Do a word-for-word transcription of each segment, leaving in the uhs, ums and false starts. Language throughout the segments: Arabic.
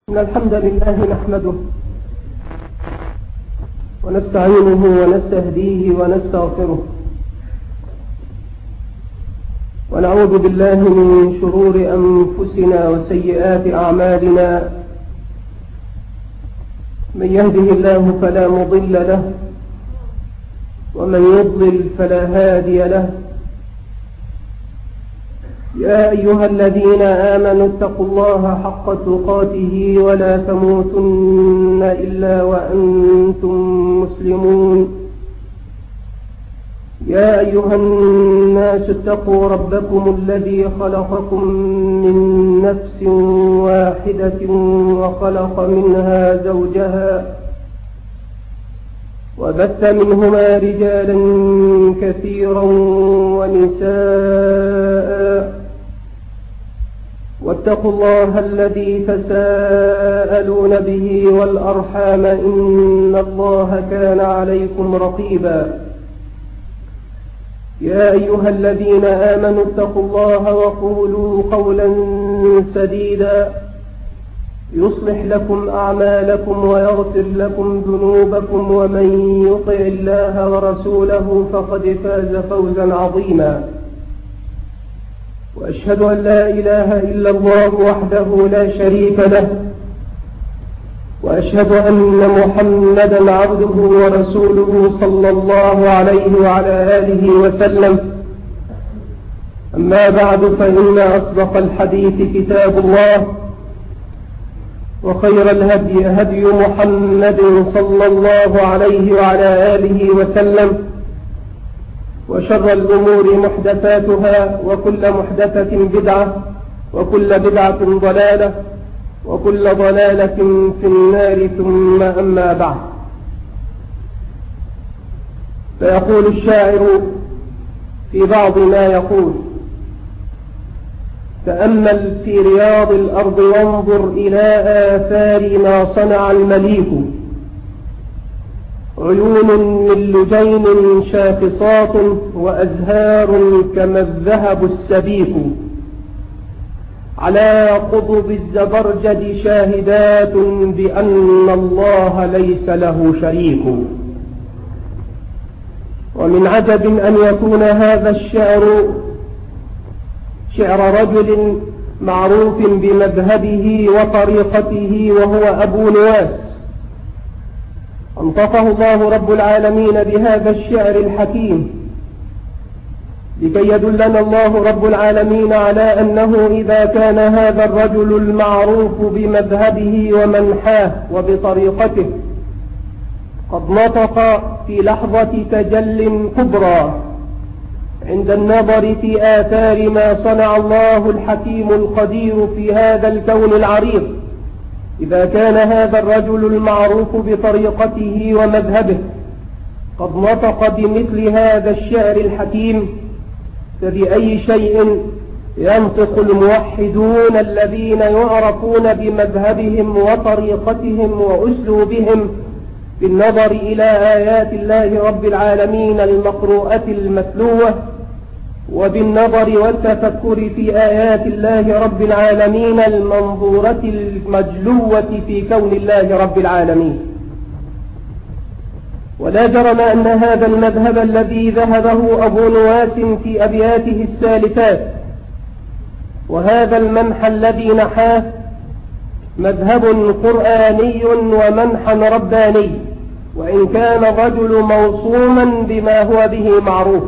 إن الحمد لله نحمده ونستعينه ونستهديه ونستغفره ونعوذ بالله من شرور أنفسنا وسيئات أعمالنا. من يهده الله فلا مضل له ومن يضلل فلا هادي له. يا أيها الذين آمنوا اتقوا الله حق تقاته ولا تموتن إلا وأنتم مسلمون. يا أيها الناس اتقوا ربكم الذي خلقكم من نفس واحدة وخلق منها زوجها وبث منهما رجالا كثيرا ونساء واتقوا الله الذي تساءلون به والأرحام إن الله كان عليكم رقيبا. يا أيها الذين آمنوا اتقوا الله وقولوا قولا سديدا يصلح لكم أعمالكم ويغفر لكم ذنوبكم ومن يطع الله ورسوله فقد فاز فوزا عظيما. وأشهد أن لا إله إلا الله وحده لا شريك له وأشهد أن محمدا عبده ورسوله صلى الله عليه وعلى آله وسلم. أما بعد فإن أصدق الحديث كتاب الله وخير الهدي هدي محمد صلى الله عليه وعلى آله وسلم وشر الأمور محدثاتها وكل محدثة بدعة وكل بدعة ضلالة وكل ضلالة في النار ثم أما بعد. فيقول الشاعر في بعض ما يقول: تأمل في رياض الأرض وانظر إلى آثار ما صنع المليك. عيون من لجين شاخصات وأزهار كما الذهب السبيك. على قضب الزبرجد شاهدات بأن الله ليس له شريك. ومن عجب أن يكون هذا الشعر شعر رجل معروف بمذهبه وطريقته وهو أبو نواس. أنطقه الله رب العالمين بهذا الشعر الحكيم لكي يدلنا الله رب العالمين على أنه إذا كان هذا الرجل المعروف بمذهبه ومنحاه وبطريقته قد نطق في لحظة تجل كبرى عند النظر في آثار ما صنع الله الحكيم القدير في هذا الكون العريض، إذا كان هذا الرجل المعروف بطريقته ومذهبه قد نطق بمثل هذا الشعر الحكيم، فبأي شيء ينطق الموحدون الذين يعرفون بمذهبهم وطريقتهم وأسلوبهم بالنظر إلى آيات الله رب العالمين المقروءة المتلوة وبالنظر والتفكر في آيات الله رب العالمين المنظورة المجلوة في كون الله رب العالمين. ولا جرم أن هذا المذهب الذي ذهبه أبو نواس في أبياته السالفات وهذا المنحى الذي نحاه مذهب قرآني ومنحى رباني، وإن كان الرجل موصوما بما هو به معروف،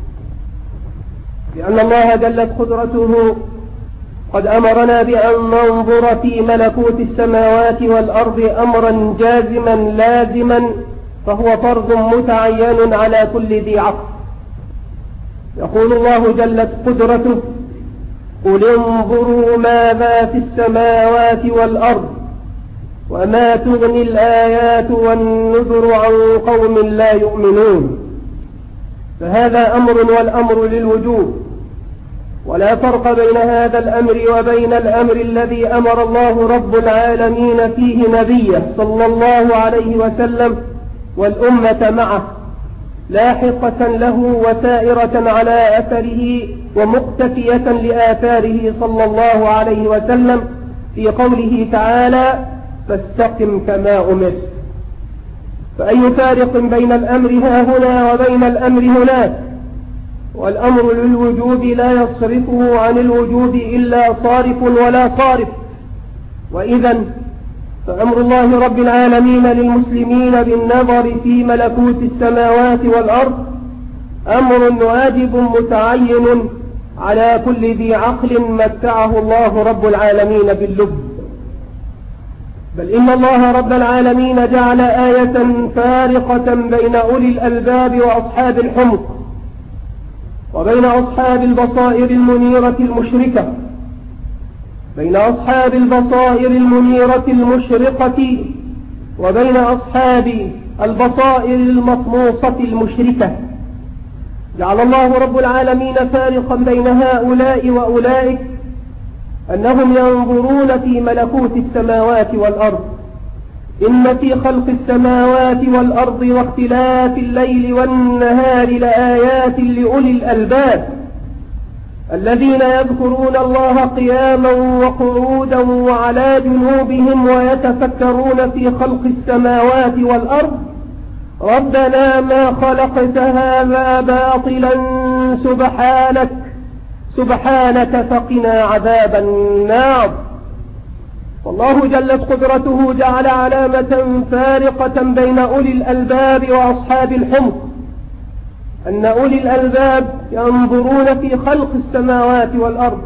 لأن الله جلت قدرته قد أمرنا بأن ننظر في ملكوت السماوات والأرض أمرا جازما لازما فهو فرض متعين على كل ذي عقل. يقول الله جلت قدرته: قل انظروا ماذا في السماوات والأرض وما تغني الآيات والنذر عن قوم لا يؤمنون. فهذا أمر والأمر للوجوب، ولا فرق بين هذا الأمر وبين الأمر الذي أمر الله رب العالمين فيه نبيه صلى الله عليه وسلم والأمة معه لاحقة له وسائرة على أثره ومقتفية لآثاره صلى الله عليه وسلم في قوله تعالى: فاستقم كما أمرت. فأي فارق بين الأمر ها هنا وبين الأمر هناك؟ والأمر للوجوب لا يصرفه عن الوجوب إلا صارف ولا صارف. وإذا فأمر الله رب العالمين للمسلمين بالنظر في ملكوت السماوات والأرض أمر واجب متعين على كل ذي عقل متعه الله رب العالمين باللب. بل إن الله رب العالمين جعل آية فارقة بين أولي الألباب وأصحاب الحمق، وبين أصحاب البصائر المنيرة المشركة، بين أصحاب البصائر المنيرة المشرقة وبين أصحاب البصائر المطموسة المشركة. جعل الله رب العالمين فارقا بين هؤلاء وأولئك أنهم ينظرون في ملكوت السماوات والأرض. إن في خلق السماوات والأرض واختلاف الليل والنهار لآيات لأولي الألباب الذين يذكرون الله قياما وقعودا وعلى جنوبهم ويتفكرون في خلق السماوات والأرض ربنا ما خلقت هذا باطلا سبحانك سبحانك فقنا عذاب النار. والله جلت قدرته جعل علامة فارقة بين أولي الألباب وأصحاب الحمق، أن أولي الألباب ينظرون في خلق السماوات والأرض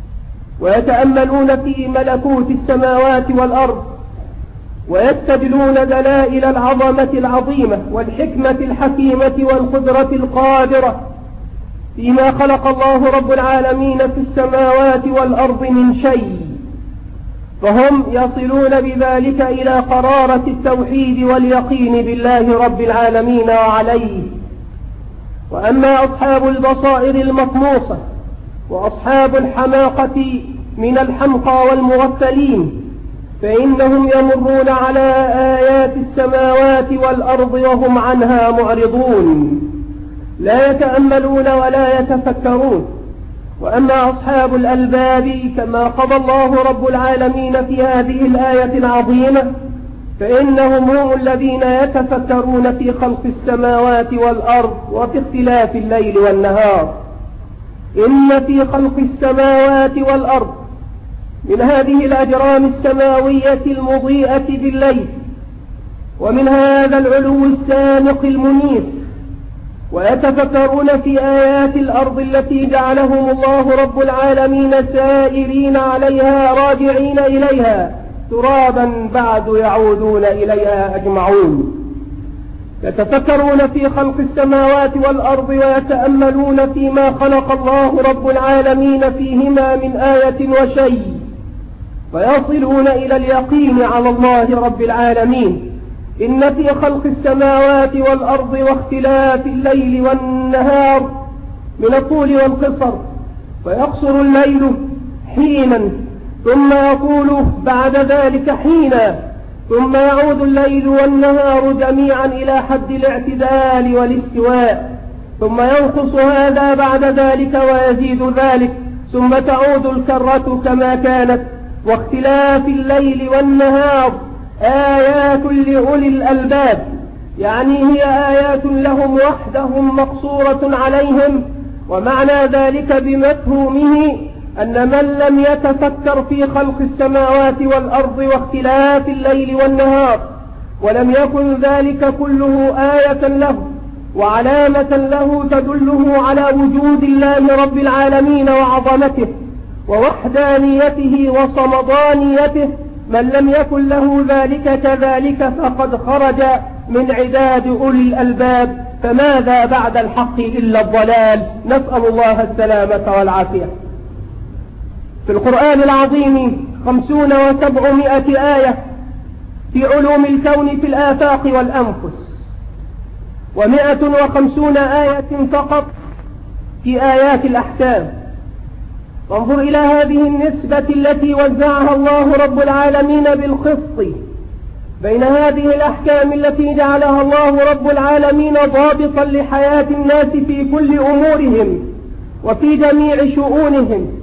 ويتأملون في ملكوت السماوات والأرض ويستدلون دلائل العظمة العظيمة والحكمة الحكيمة والقدرة القادرة فيما خلق الله رب العالمين في السماوات والأرض من شيء، فهم يصلون بذلك إلى قرارة التوحيد واليقين بالله رب العالمين وعليه. وأما أصحاب البصائر المطموسة وأصحاب الحماقة من الحمقى والمغفلين فإنهم يمرون على آيات السماوات والأرض وهم عنها معرضون، لا يتأملون ولا يتفكرون. وأما أصحاب الألباب كما قضى الله رب العالمين في هذه الآية العظيمة فإنهم هم الذين يتفكرون في خلق السماوات والأرض وفي اختلاف الليل والنهار. إن في خلق السماوات والأرض من هذه الأجرام السماوية المضيئة بالليل ومن هذا العلو السامق المنير، ويتفكرون في آيات الأرض التي جعلهم الله رب العالمين سائرين عليها راجعين إليها ترابا بعد يعودون إليها أجمعون. يتفكرون في خلق السماوات والأرض ويتأملون فيما خلق الله رب العالمين فيهما من آية وشيء، فيصلون إلى اليقين على الله رب العالمين. إن في خلق السماوات والأرض واختلاف الليل والنهار من الطول والقصر، فيقصر الليل حينا ثم يطول بعد ذلك حينا، ثم يعود الليل والنهار جميعا إلى حد الاعتدال والاستواء، ثم ينقص هذا بعد ذلك ويزيد ذلك، ثم تعود الكرة كما كانت. واختلاف الليل والنهار آيات لأولي الألباب، يعني هي آيات لهم وحدهم مقصورة عليهم. ومعنى ذلك بمفهومه أن من لم يتفكر في خلق السماوات والأرض واختلاف الليل والنهار ولم يكن ذلك كله آية له وعلامة له تدله على وجود الله رب العالمين وعظمته ووحدانيته وصمدانيته، من لم يكن له ذلك كذلك فقد خرج من عداد أولي الألباب، فماذا بعد الحق إلا الضلال، نسأل الله السلامة والعافية. في القرآن العظيم خمسون وسبعمائة آية في علوم الكون في الآفاق والأنفس، ومائة وخمسون آية فقط في آيات الأحكام. وانظر إلى هذه النسبة التي وزعها الله رب العالمين بالقسط بين هذه الأحكام التي جعلها الله رب العالمين ضابطا لحياة الناس في كل أمورهم وفي جميع شؤونهم،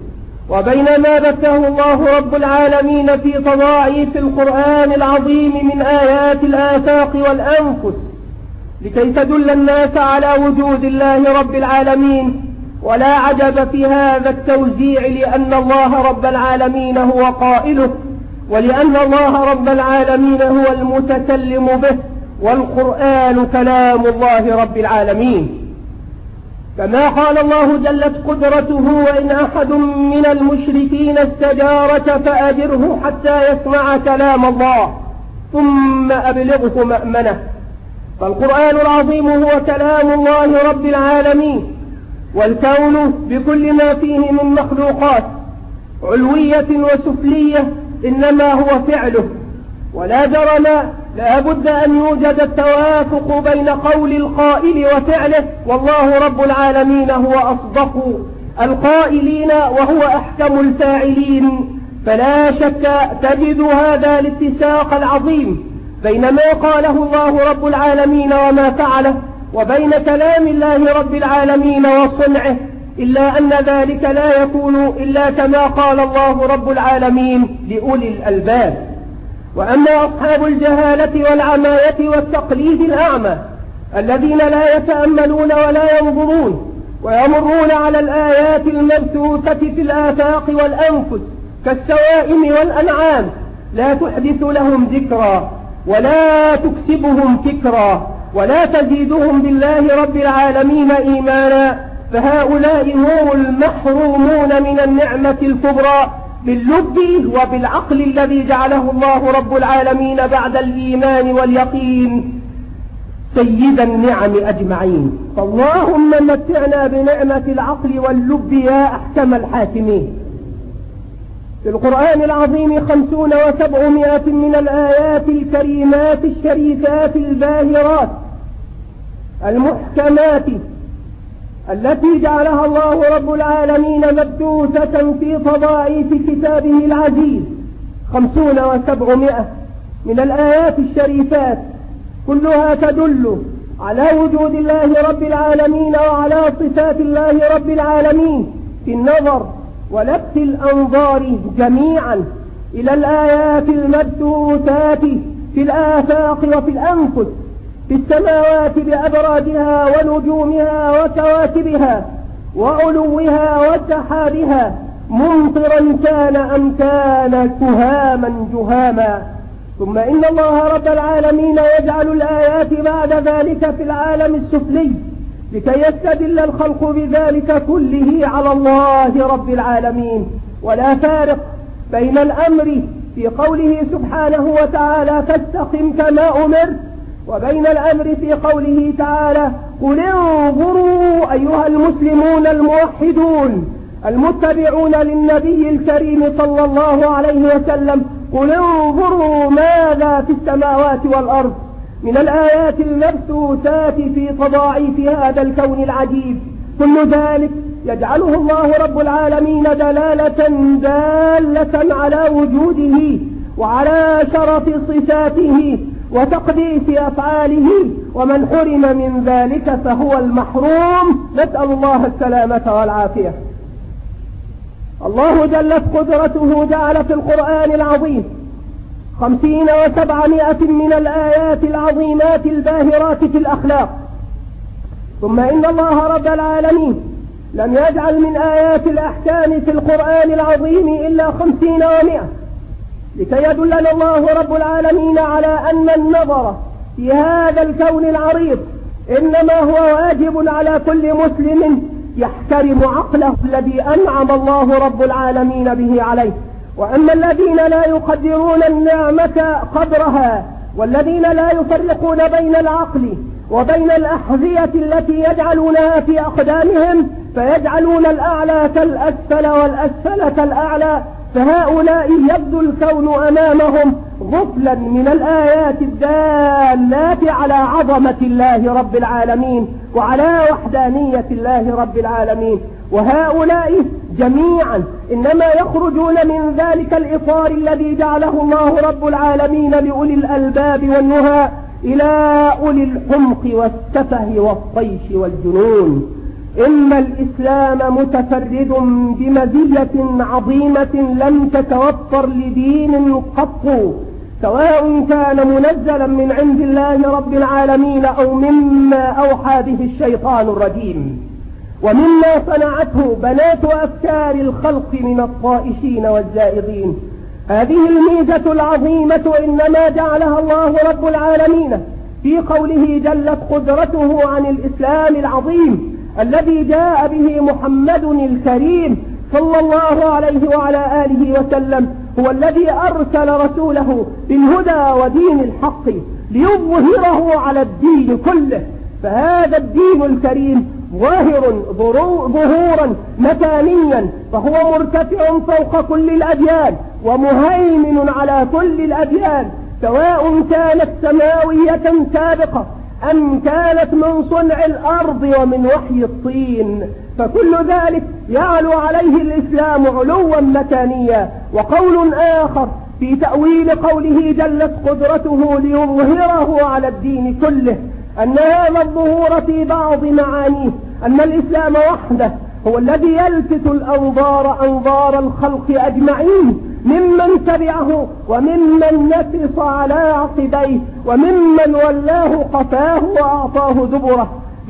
وبين ما بثه الله رب العالمين في تضاعيف القرآن العظيم من آيات الآفاق والأنفس لكي تدل الناس على وجود الله رب العالمين. ولا عجب في هذا التوزيع، لأن الله رب العالمين هو قائله، ولأن الله رب العالمين هو المتكلم به، والقرآن كلام الله رب العالمين. كما قال الله جلت قدرته: وإن أحد من المشركين استجارك فأجره حتى يسمع كلام الله ثم أبلغه مأمنه. فالقرآن العظيم هو كلام الله رب العالمين، والكون بكل ما فيه من مخلوقات علوية وسفلية إنما هو فعله، ولا جرم لا بد أن يوجد التوافق بين قول القائل وفعله، والله رب العالمين هو أصدق القائلين وهو أحكم الفاعلين. فلا شك تجد هذا الاتساق العظيم بين ما قاله الله رب العالمين وما فعله، وبين كلام الله رب العالمين وصنعه، إلا أن ذلك لا يكون إلا كما قال الله رب العالمين لأولي الألباب. وأما أصحاب الجهالة والعماية والتقليد الأعمى الذين لا يتأملون ولا ينظرون ويمرون على الآيات المبثوثة في الآفاق والأنفس كالسوائم والأنعام، لا تحدث لهم ذكرا ولا تكسبهم فكرا ولا تزيدهم بالله رب العالمين إيمانا، فهؤلاء هم المحرومون من النعمة الكبرى باللب وبالعقل الذي جعله الله رب العالمين بعد الإيمان واليقين سيد النعم أجمعين. فاللهم متعنا بنعمة العقل واللب يا أحكم الحاكمين. في القرآن العظيم خمسون وسبعمائة من الآيات الكريمات الشريفات الباهرات المحكمات التي جعلها الله رب العالمين مبثوثة في تضاعيف كتابه العزيز. خمسون وسبعمائة من الآيات الشريفات كلها تدل على وجود الله رب العالمين وعلى صفات الله رب العالمين في النظر ولفت الأنظار جميعا إلى الآيات المبثوثات في الآفاق وفي الأنفس، في السماوات بأبراجها ونجومها وكواكبها وعلوها وسحابها، ممطرا كان أم كان كهاما جهاما. ثم إن الله رب العالمين يجعل الآيات بعد ذلك في العالم السفلي لكي يستدل الخلق بذلك كله على الله رب العالمين. ولا فارق بين الأمر في قوله سبحانه وتعالى فاستقم كما أمرت، وبين الأمر في قوله تعالى قل انظروا أيها المسلمون الموحدون المتبعون للنبي الكريم صلى الله عليه وسلم، قل انظروا ماذا في السماوات والأرض من الآيات المبثوثات في تضاعيف هذا الكون العجيب. كل ذلك يجعله الله رب العالمين دلالة دالة على وجوده وعلى شرف صفاته وتقديس أفعاله، ومن حرم من ذلك فهو المحروم، نسأل الله السلامة والعافية. الله جلت قدرته جعل في القرآن العظيم خمسين وسبعمائة من الآيات العظيمات الباهرات في الأخلاق. ثم إن الله رب العالمين لم يجعل من آيات الأحكام في القرآن العظيم إلا خمسين ومائة، لكي يدلنا الله رب العالمين على أن النظر في هذا الكون العريض إنما هو واجب على كل مسلم يحترم عقله الذي أنعم الله رب العالمين به عليه. وأما الذين لا يقدرون النعمة قدرها والذين لا يفرقون بين العقل وبين الأحذية التي يجعلونها في أقدامهم فيجعلون الأعلى كالأسفل والأسفل كالأعلى، فهؤلاء يبدو الكون أمامهم غفلا من الآيات الدالات على عظمة الله رب العالمين وعلى وحدانية الله رب العالمين. وهؤلاء جميعا إنما يخرجون من ذلك الإطار الذي جعله الله رب العالمين لأولي الألباب والنهى إلى أولي الحمق والسفه والطيش والجنون. إن الإسلام متفرد بمزية عظيمة لم تتوفر لدين قط، سواء كان منزلا من عند الله رب العالمين أو مما أوحى به الشيطان الرجيم، ومما صنعته بنات أفكار الخلق من الطائشين والزائغين. هذه الميزة العظيمة إنما جعلها الله رب العالمين في قوله جلت قدرته عن الإسلام العظيم الذي جاء به محمد الكريم صلى الله عليه وعلى آله وسلم، هو الذي أرسل رسوله بالهدى ودين الحق ليظهره على الدين كله. فهذا الدين الكريم ظاهر ظهورا مكانيا، فهو مرتفع فوق كل الأديان ومهيمن على كل الأديان، سواء كانت سماوية سابقة أم كانت من صنع الأرض ومن وحي الطين، فكل ذلك يعلو عليه الإسلام علوا مكانيا. وقول آخر في تأويل قوله جلت قدرته ليظهره على الدين كله، أن هذا الظهور في بعض معانيه أن الإسلام وحده هو الذي يلفت الأنظار أنظار الخلق أجمعين، ممن تبعه وممن نكص على عقبيه وممن ولاه قفاه وأعطاه دبره.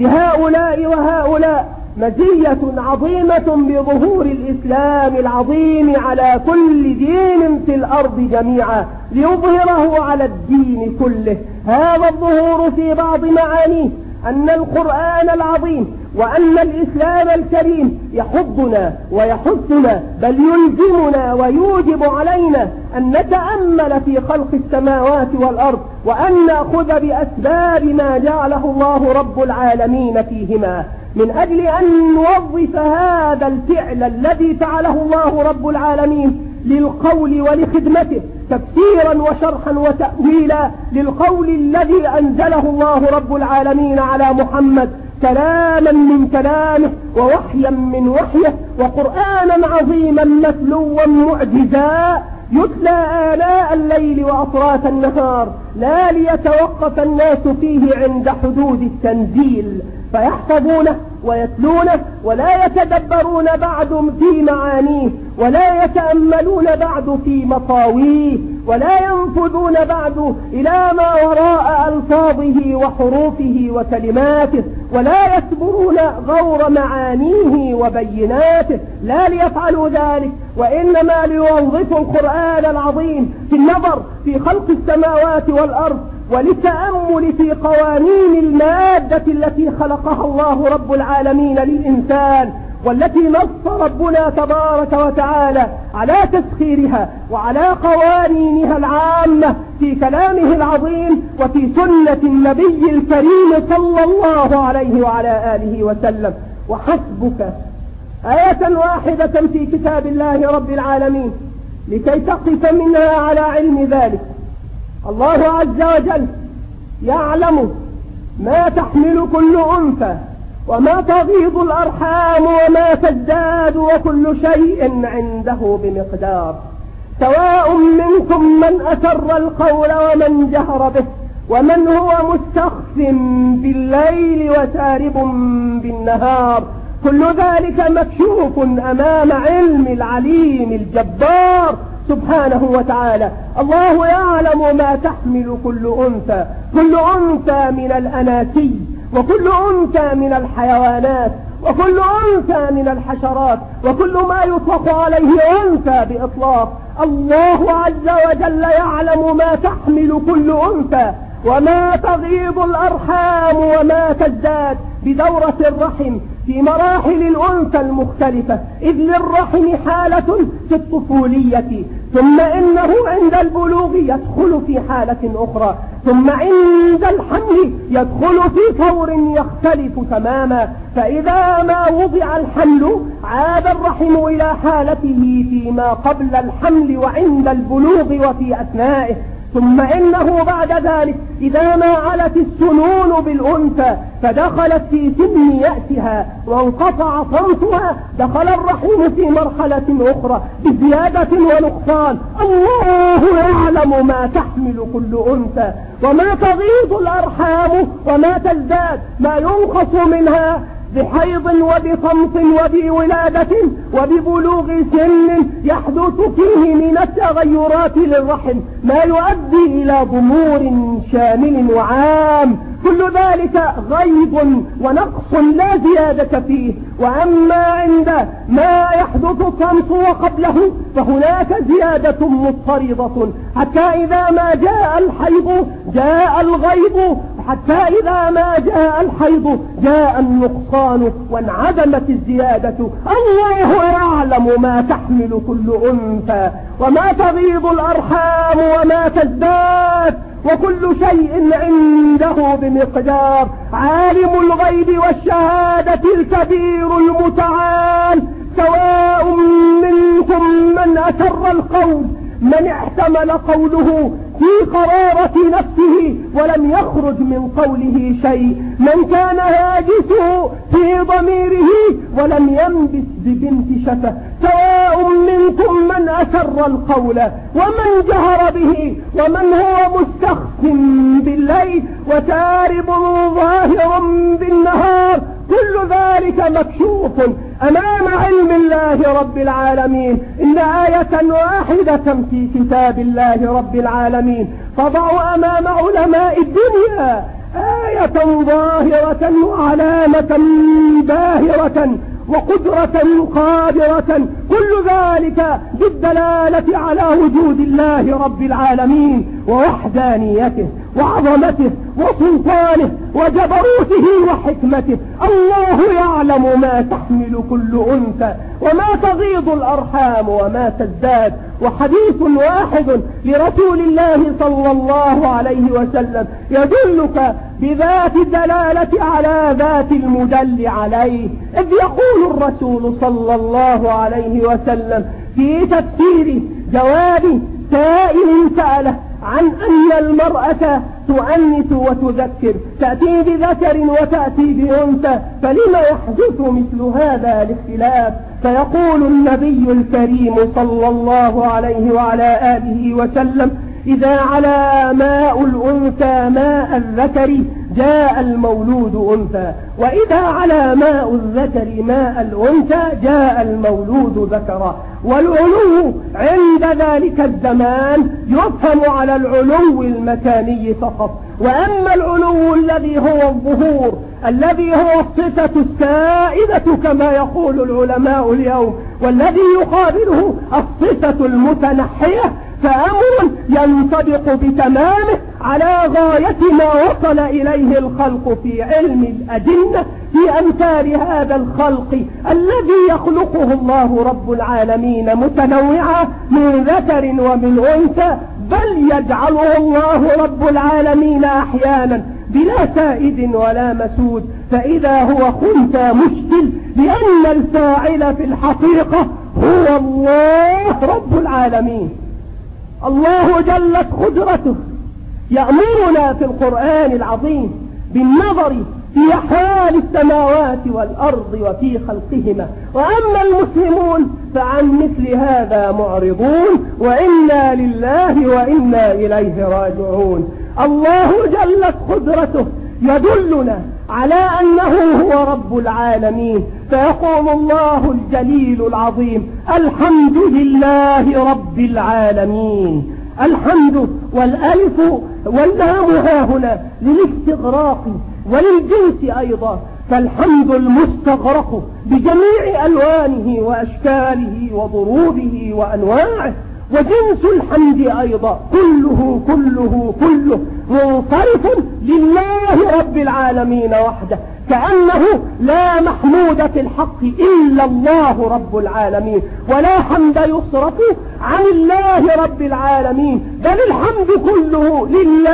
لهؤلاء وهؤلاء مزية عظيمة بظهور الإسلام العظيم على كل دين في الأرض جميعا ليظهره على الدين كله. هذا الظهور في بعض معانيه أن القرآن العظيم وأن الإسلام الكريم يحضنا ويحثنا بل يلزمنا ويوجب علينا أن نتأمل في خلق السماوات والأرض وأن نأخذ بأسباب ما جعله الله رب العالمين فيهما، من أجل أن نوظف هذا الفعل الذي فعله الله رب العالمين للقول ولخدمته تفسيرا وشرحا وتأويلا للقول الذي أنزله الله رب العالمين على محمد، كلاما من كلامه ووحيا من وحيه وقرآنا عظيما متلوا معجزا يتلى آلاء الليل وأطراف النهار، لا ليتوقف الناس فيه عند حدود التنزيل فيحفظونه ويتلونه ولا يتدبرون بعد في معانيه ولا يتأملون بعد في مطاويه ولا ينفذون بعد إلى ما وراء ألفاظه وحروفه وكلماته ولا يسبرون غور معانيه وبيناته، لا ليفعلوا ذلك وإنما ليوظفوا القرآن العظيم في النظر في خلق السماوات والأرض وللتأمل في قوانين المادة التي خلقها الله رب العالمين للإنسان، والتي نص ربنا تبارك وتعالى على تسخيرها وعلى قوانينها العامة في كلامه العظيم وفي سنة النبي الكريم صلى الله عليه وعلى آله وسلم. وحسبك آية واحدة في كتاب الله رب العالمين لكي تقف منها على علم ذلك. الله عز وجل يعلم ما تحمل كل أنثى وما تغيض الأرحام وما تزداد وكل شيء عنده بمقدار، سواء منكم من أسر القول ومن جهر به ومن هو مستخف بالليل وسارب بالنهار، كل ذلك مكشوف أمام علم العليم الجبار سبحانه وتعالى. الله يعلم ما تحمل كل أنثى، كل أنثى من الأناسي وكل أنثى من الحيوانات وكل أنثى من الحشرات وكل ما يطلق عليه أنثى بإطلاق. الله عز وجل يعلم ما تحمل كل أنثى وما تغيض الأرحام وما تزداد بدورة الرحم في مراحل الأنثى المختلفة، إذ للرحم حالة في الطفولية ثم إنه عند البلوغ يدخل في حالة أخرى ثم عند الحمل يدخل في طور يختلف تماما، فإذا ما وضع الحمل عاد الرحم إلى حالته فيما قبل الحمل وعند البلوغ وفي أثنائه، ثم إنه بعد ذلك إذا ما علت السنون بالأنثى فدخلت في سن يأسها وانقطع صمتها دخل الرحم في مرحلة أخرى بزيادة ونقصان. الله يعلم ما تحمل كل أنثى وما تغيض الأرحام وما تزداد، ما ينقص منها بحيض وبصمت وبولادة وببلوغ سن يحدث فيه من التغيرات للرحم ما يؤدي إلى ضمور شامل وعام، كل ذلك غيب ونقص لا زيادة فيه. وأما عند ما يحدث الطمس وقبله فهناك زيادة مضطردة، حتى إذا ما جاء الحيض جاء الغيب، حتى إذا ما جاء الحيض جاء النقصان وانعدمت الزيادة. الله يعلم ما تحمل كل أنثى وما تغيض الأرحام وما تزداد، وكل شيء عنده بمقدار. عالم الغيب والشهادة الكبير المتعال، سواء منكم من أسر القول، من احتمل قوله في قرارة نفسه ولم يخرج من قوله شيء، من كان هاجسه في ضميره ولم ينبس ببنت شفه، سواء منكم من أسر القول ومن جهر به، ومن هو مستخف بالليل وتارب ظاهر بالنهار، كل ذلك مكشوف أمام علم الله رب العالمين. إن آية واحدة في كتاب الله رب العالمين تضع أمام علماء الدنيا آية ظاهرة وعلامة باهرة وقدرة قادرة، كل ذلك بالدلالة على وجود الله رب العالمين ووحدانيته وعظمته وسلطانه وجبروته وحكمته. الله يعلم ما تحمل كل أنثى وما تغيض الأرحام وما تزداد. وحديث واحد لرسول الله صلى الله عليه وسلم يدلك بذات الدلالة على ذات المدل عليه، إذ يقول الرسول صلى الله عليه وسلم في تفسير جواب سائل سأله عن أن المرأة تؤنث وتذكر، تأتي بذكر وتأتي بأنثى، فلما يحدث مثل هذا الاختلاف؟ فيقول النبي الكريم صلى الله عليه وعلى آله وسلم: إذا على ماء الأنثى ماء الذكر جاء المولود أنثى، وإذا على ماء الذكر ماء الأنثى جاء المولود ذكرا. والعلو عند ذلك الزمان يفهم على العلو المكاني فقط، وأما العلو الذي هو الظهور الذي هو الصفة السائدة كما يقول العلماء اليوم، والذي يقابله الصفة المتنحية، فأمر ينطبق بتمامه على غاية ما وصل إليه الخلق في علم الأجنة في أمثال هذا الخلق الذي يخلقه الله رب العالمين متنوعا من ذكر ومن أنثى، بل يجعله الله رب العالمين أحيانا بلا سائد ولا مسود، فإذا هو خنثى مشكل، لأن الفاعل في الحقيقة هو الله رب العالمين. الله جلت قدرته يأمرنا في القرآن العظيم بالنظر في أحوال السماوات والأرض وفي خلقهما، وأما المسلمون فعن مثل هذا معرضون، وإنا لله وإنا إليه راجعون. الله جلت قدرته يدلنا على أنه هو رب العالمين، فيقول الله الجليل العظيم: الحمد لله رب العالمين. الحمد والألف واللام هاهنا للاستغراق وللجنس أيضا، فالحمد المستغرق بجميع ألوانه وأشكاله وضروبه وأنواعه، وجنس الحمد أيضا كله كله كله منصرف لله رب العالمين وحده، كأنه لا محمود في الحق إلا الله رب العالمين، ولا حمد يصرف عن الله رب العالمين، بل الحمد كله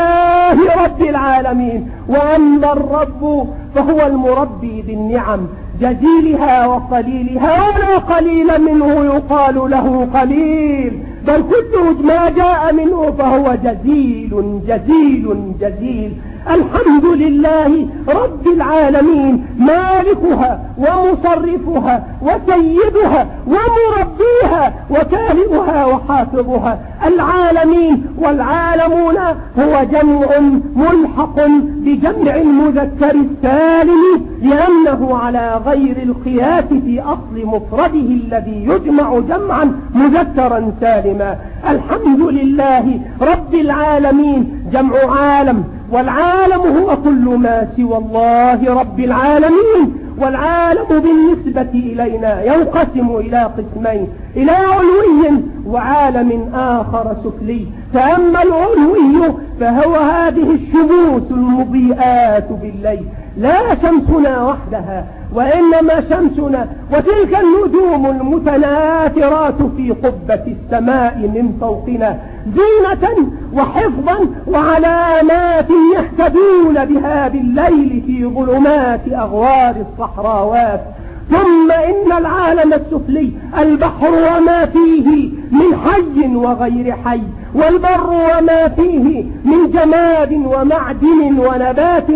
لله رب العالمين. وأما الرب فهو المربي بالنعم جزيلها وقليلها، ولا قليل منه يقال له قليل، بل كل ما جاء منه فهو جزيل جزيل جزيل. الحمد لله رب العالمين، مالكها ومصرفها وسيدها ومربيها وكالئها وحافظها. العالمين والعالمون هو جمع ملحق بجمع المذكر السالم، لأنه على غير القياس في أصل مفرده الذي يجمع جمعا مذكرا سالما. الحمد لله رب العالمين جمع عالم، والعالم هو كل ما سوى الله رب العالمين. والعالم بالنسبة إلينا ينقسم إلى قسمين، إلى علوي وعالم آخر سفلي. فأما العلوي فهو هذه الشموس المضيئات بالليل، لا شمسنا وحدها وإنما شمسنا وتلك النجوم المتناثرات في قبة السماء من فوقنا زينة وحفظا وعلامات يهتدون بها بالليل في ظلمات أغوار الصحراوات. ثم إن العالم السفلي البحر وما فيه من حي وغير حي، والبر وما فيه من جماد ومعدن ونبات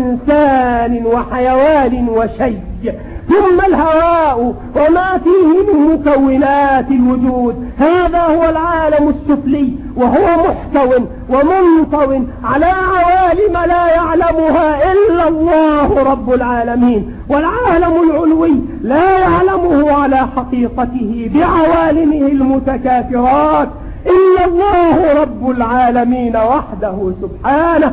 وإنسان وحيوان وشيء. ثم الهواء وما فيه من مكونات الوجود. هذا هو العالم السفلي، وهو محتو ومنطو على عوالم لا يعلمها إلا الله رب العالمين. والعالم العلوي لا يعلمه على حقيقته بعوالمه المتكاثرات إلا الله رب العالمين وحده سبحانه.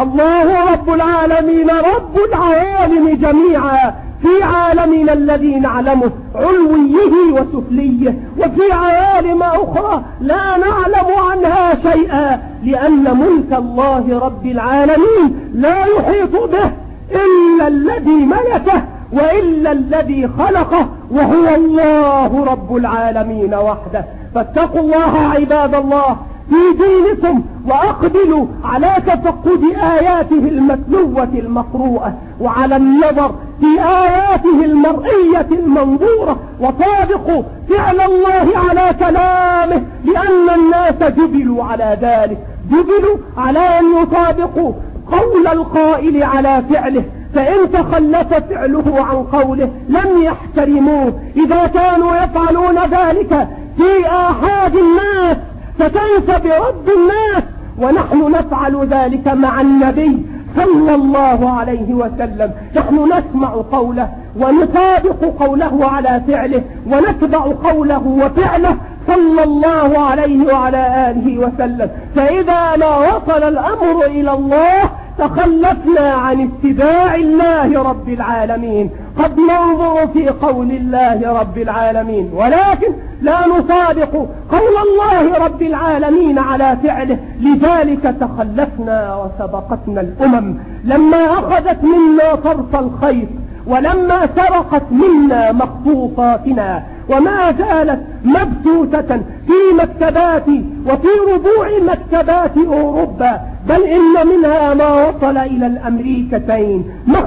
الله رب العالمين رب العوالم جميعا، في عالمنا الذي نعلمه علويه وسفليه، وفي عوالم أخرى لا نعلم عنها شيئا، لأن ملك الله رب العالمين لا يحيط به إلا الذي ملكه وإلا الذي خلقه، وهو الله رب العالمين وحده. فاتقوا الله عباد الله في دينكم، وأقبلوا على تفقد آياته المتلوة المقروءة، وعلى النظر في آياته المرئية المنظورة، وطابقوا فعل الله على كلامه، لأن الناس جبلوا على ذلك، جبلوا على أن يطابقوا قول القائل على فعله، فإن تخلف فعله عن قوله لم يحترموه. إذا كانوا يفعلون ذلك في آحاد الناس فكيف برد الناس؟ ونحن نفعل ذلك مع النبي صلى الله عليه وسلم. نحن نسمع قوله ونطابق قوله على فعله، ونتبع قوله وفعله صلى الله عليه وعلى آله وسلم. فإذا ما وصل الأمر إلى الله تخلفنا عن اتباع الله رب العالمين. قد ننظر في قول الله رب العالمين، ولكن لا نصادق قول الله رب العالمين على فعله، لذلك تخلفنا وسبقتنا الأمم لما أخذت منا طرف الخيط، ولما سرقت منا مخطوطاتنا، وما زالت مبثوثة في مكتبات وفي ربوع مكتبات أوروبا، بل إن منها ما وصل إلى الأمريكتين.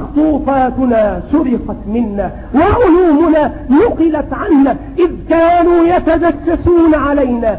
مخطوطاتنا سرقت منا، وعلومنا نقلت عنا، إذ كانوا يتجسسون علينا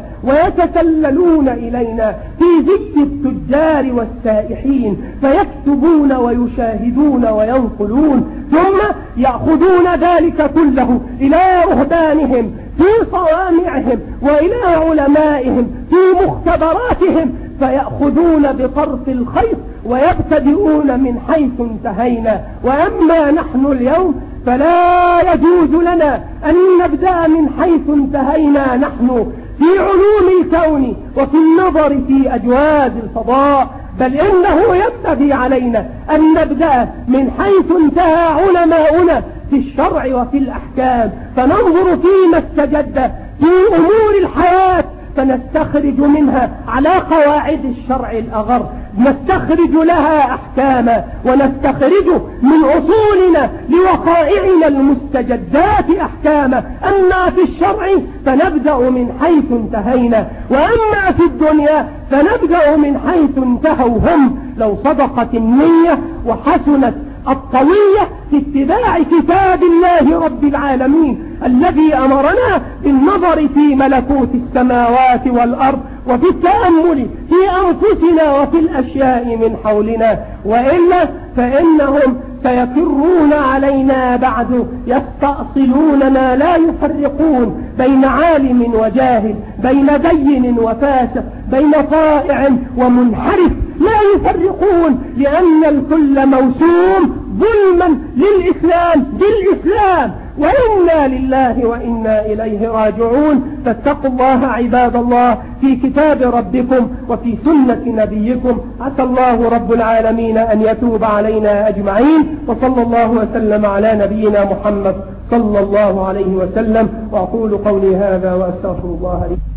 ويتسللون إلينا في زي التجار والسائحين، فيكتبون ويشاهدون وينقلون، ثم يأخذون ذلك كله إلى رهبانهم في صوامعهم وإلى علمائهم في مختبراتهم، فيأخذون بطرف الخيط ويبتدئون من حيث انتهينا. وأما نحن اليوم فلا يجوز لنا أن نبدأ من حيث انتهينا نحن في علوم الكون وفي النظر في أجواز الفضاء، بل إنه ينبغي علينا أن نبدأ من حيث انتهى علماؤنا في الشرع وفي الأحكام، فننظر فيما استجد في أمور الحياة فنستخرج منها على قواعد الشرع الأغر، نستخرج لها أحكاما، ونستخرج من أصولنا لوقائعنا المستجدات أحكاما. أما في الشرع فنبدأ من حيث انتهينا، وأما في الدنيا فنبدأ من حيث انتهوا هم. لو صدقت النية وحسنت الطوية في اتباع كتاب الله رب العالمين الذي أمرنا بالنظر في ملكوت السماوات والأرض وفي التأمل في أنفسنا وفي الأشياء من حولنا، وإلا فإنهم سيكرون علينا بعد يستأصلوننا، لا يفرقون بين عالم وجاهل، بين دين وفاسق، بين طائع ومنحرف، لا يفرقون، لأن الكل موسوم ظلما للإسلام بالإسلام، وإنا لله وإنا إليه راجعون. فاتقوا الله عباد الله في كتاب ربكم وفي سنة نبيكم. عسى الله رب العالمين أن يتوب علينا أجمعين، وصلى الله وسلم على نبينا محمد صلى الله عليه وسلم. وأقول قولي هذا وأستغفر الله لي.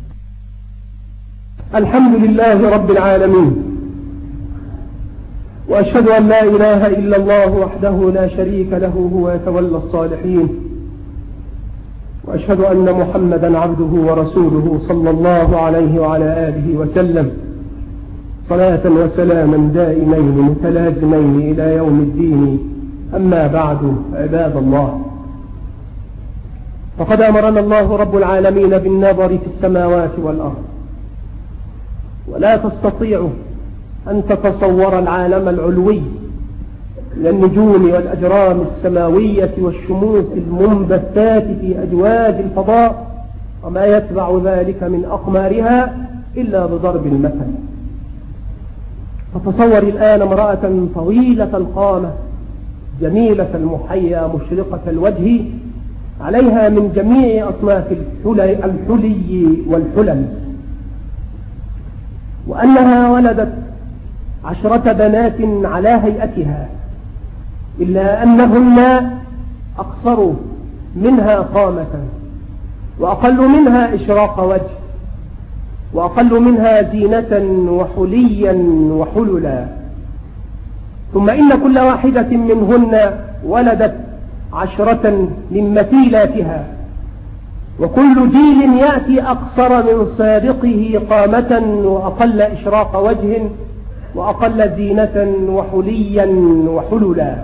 الحمد لله رب العالمين، وأشهد أن لا إله إلا الله وحده لا شريك له هو يتولى الصالحين، وأشهد أن محمدا عبده ورسوله صلى الله عليه وعلى آله وسلم، صلاة وسلاما دائمين متلازمين إلى يوم الدين. أما بعد، عباد الله، فقد أمرنا الله رب العالمين بالنظر في السماوات والأرض، ولا تستطيع أن تتصور العالم العلوي من النجوم والأجرام السماوية والشموس المنبثات في أجواز الفضاء وما يتبع ذلك من أقمارها إلا بضرب المثل. فتصور الآن امرأة طويلة القامة جميلة المحيا مشرقة الوجه، عليها من جميع أصناف الحلي والحلم، وأنها ولدت عشرة بنات على هيئتها، إلا أنهن أقصر منها قامة، وأقل منها إشراق وجه، وأقل منها زينة وحليا وحللا. ثم إن كل واحدة منهن ولدت عشرة من مثيلاتها، وكل جيل يأتي أقصر من سابقه قامة وأقل إشراق وجه وأقل زينة وحليا وحللا،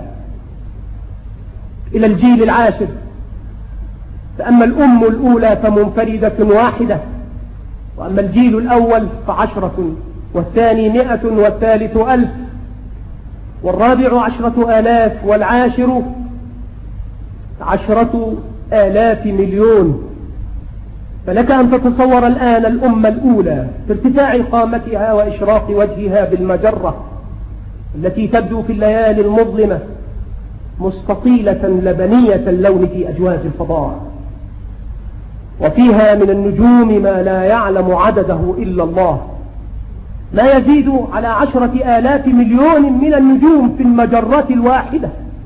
إلى الجيل العاشر. فأما الأم الأولى فمنفردة واحدة، وأما الجيل الأول فعشرة، والثاني مئة، والثالث ألف، والرابع عشرة آلاف، والعاشر عشرة آلاف مليون. فلك أن تتصور الآن الأمة الأولى في ارتفاع قامتها وإشراق وجهها بالمجرة التي تبدو في الليالي المظلمة مستطيلة لبنية اللون في أجواز الفضاء، وفيها من النجوم ما لا يعلم عدده إلا الله، ما يزيد على عشرة آلاف مليون من النجوم في المجرة الواحدة.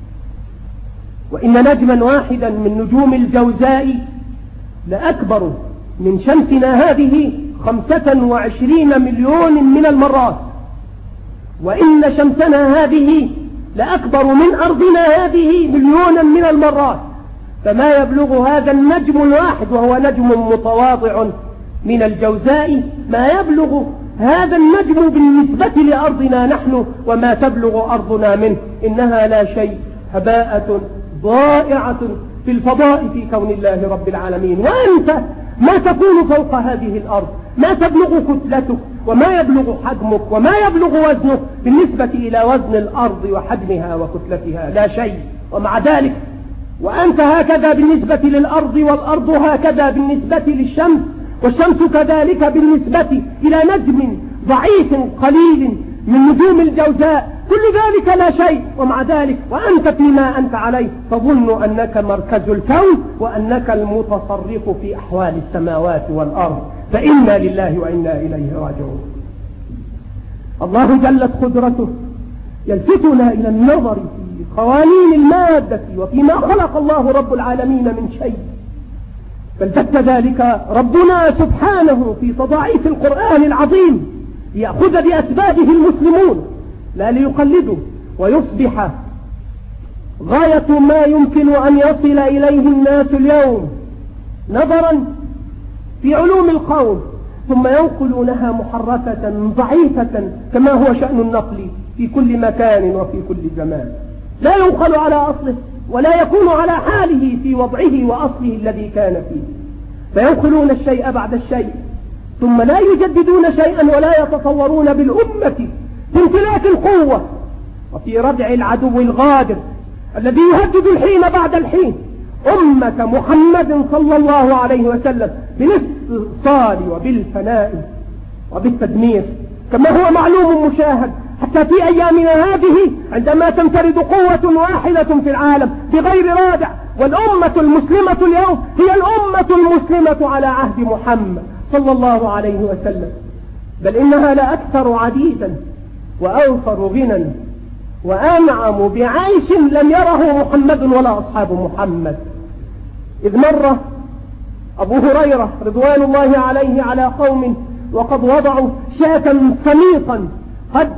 وإن نجما واحدا من نجوم الجوزاء لأكبر من شمسنا هذه خمسة وعشرين مليون من المرات، وإن شمسنا هذه لأكبر من أرضنا هذه مليونا من المرات. فما يبلغ هذا النجم الواحد، وهو نجم متواضع من الجوزاء، ما يبلغ هذا النجم بالنسبة لأرضنا نحن وما تبلغ أرضنا منه. إنها لا شيء، هباءة ضائعة في الفضاء في كون الله رب العالمين. وأنت ما تكون فوق هذه الأرض، ما تبلغ كتلتك وما يبلغ حجمك وما يبلغ وزنك بالنسبة إلى وزن الأرض وحجمها وكتلتها، لا شيء. ومع ذلك وأنت هكذا بالنسبة للأرض، والأرض هكذا بالنسبة للشمس، والشمس كذلك بالنسبة إلى نجم ضعيف قليل من نجوم الجوزاء، كل ذلك لا شيء. ومع ذلك وأنت فيما أنت عليه تظن أنك مركز الكون وأنك المتصرف في أحوال السماوات والأرض. فإنا لله وإنا إليه راجعون. الله جلت قدرته يلفتنا إلى النظر في قوانين المادة وفيما خلق الله رب العالمين من شيء، فالتفت ذلك ربنا سبحانه في تضاعيف القرآن العظيم ليأخذ بأسبابه المسلمون، لا ليقلدوا ويصبح غاية ما يمكن أن يصل إليه الناس اليوم نظرا في علوم القوم، ثم ينقلونها محرفة ضعيفة كما هو شأن النقل في كل مكان وفي كل زمان، لا ينقل على أصله ولا يكون على حاله في وضعه وأصله الذي كان فيه، فينقلون الشيء بعد الشيء ثم لا يجددون شيئا ولا يتصورون بالأمة في امتلاك القوة وفي ردع العدو الغادر الذي يهدد الحين بعد الحين أمة محمد صلى الله عليه وسلم بالاستئصال وبالفناء وبالتدمير، كما هو معلوم مشاهد حتى في أيامنا هذه عندما تنفرد قوة واحدة في العالم بغير رادع، والأمة المسلمة اليوم هي الأمة المسلمة على عهد محمد صلى الله عليه وسلم، بل إنها لأكثر عديدا وأوفر غنى وأنعم بعيش لم يره محمد ولا أصحاب محمد. إذ مر أبو هريرة رضوان الله عليه على قوم وقد وضعوا شاة سميقا قد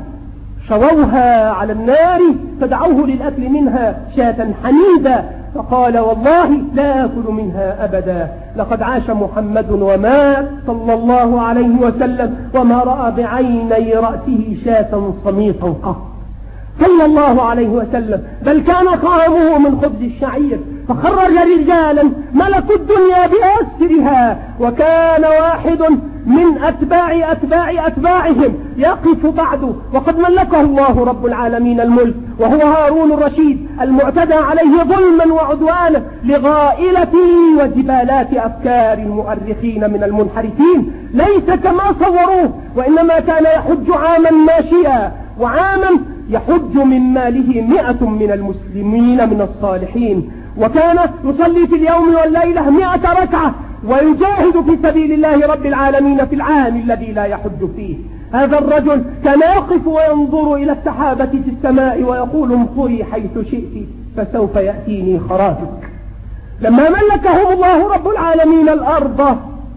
شووها على النار فدعوه للأكل منها شاة حنيدة، فقال والله لا أكل منها أبدا، لقد عاش محمد ومات صلى الله عليه وسلم وما رأى بعيني رأسه شاة سميقا قط صلى الله عليه وسلم، بل كان طعامه من خبز الشعير، فخرج رجالا ملكوا الدنيا بأسرها، وكان واحد من أتباع أتباع أتباعهم يقف بعده وقد ملكه الله رب العالمين الملك، وهو هارون الرشيد المعتدى عليه ظلما وعدوانا لغائلة وجبالات أفكار المؤرخين من المنحرفين، ليس كما صوروه، وإنما كان يحج عاما ماشيا وعاما يحج من ماله مئة من المسلمين من الصالحين، وكان يصلي في اليوم والليلة مئة ركعة ويجاهد في سبيل الله رب العالمين في العام الذي لا يحج فيه. هذا الرجل كان يقف وينظر إلى السحابة في السماء ويقول انظري حيث شئت فسوف يأتيني خراجك. لما ملكهم الله رب العالمين الأرض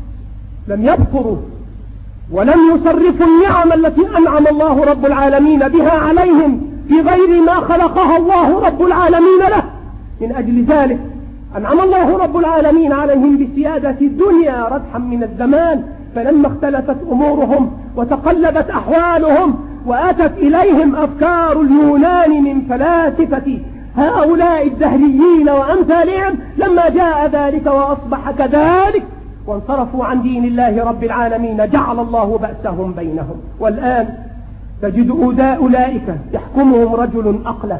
لم يبطروا ولم يصرفوا النعم التي أنعم الله رب العالمين بها عليهم في غير ما خلقها الله رب العالمين له. من أجل ذلك أنعم الله رب العالمين عليهم بسيادة الدنيا ردحا من الزمان، فلما اختلفت أمورهم وتقلبت أحوالهم وأتت إليهم أفكار اليونان من فلاسفة هؤلاء الدهريين وأمثالهم، لما جاء ذلك وأصبح كذلك وانصرفوا عن دين الله رب العالمين جعل الله بأسهم بينهم. والآن تجد أولئك يحكمهم رجل أقله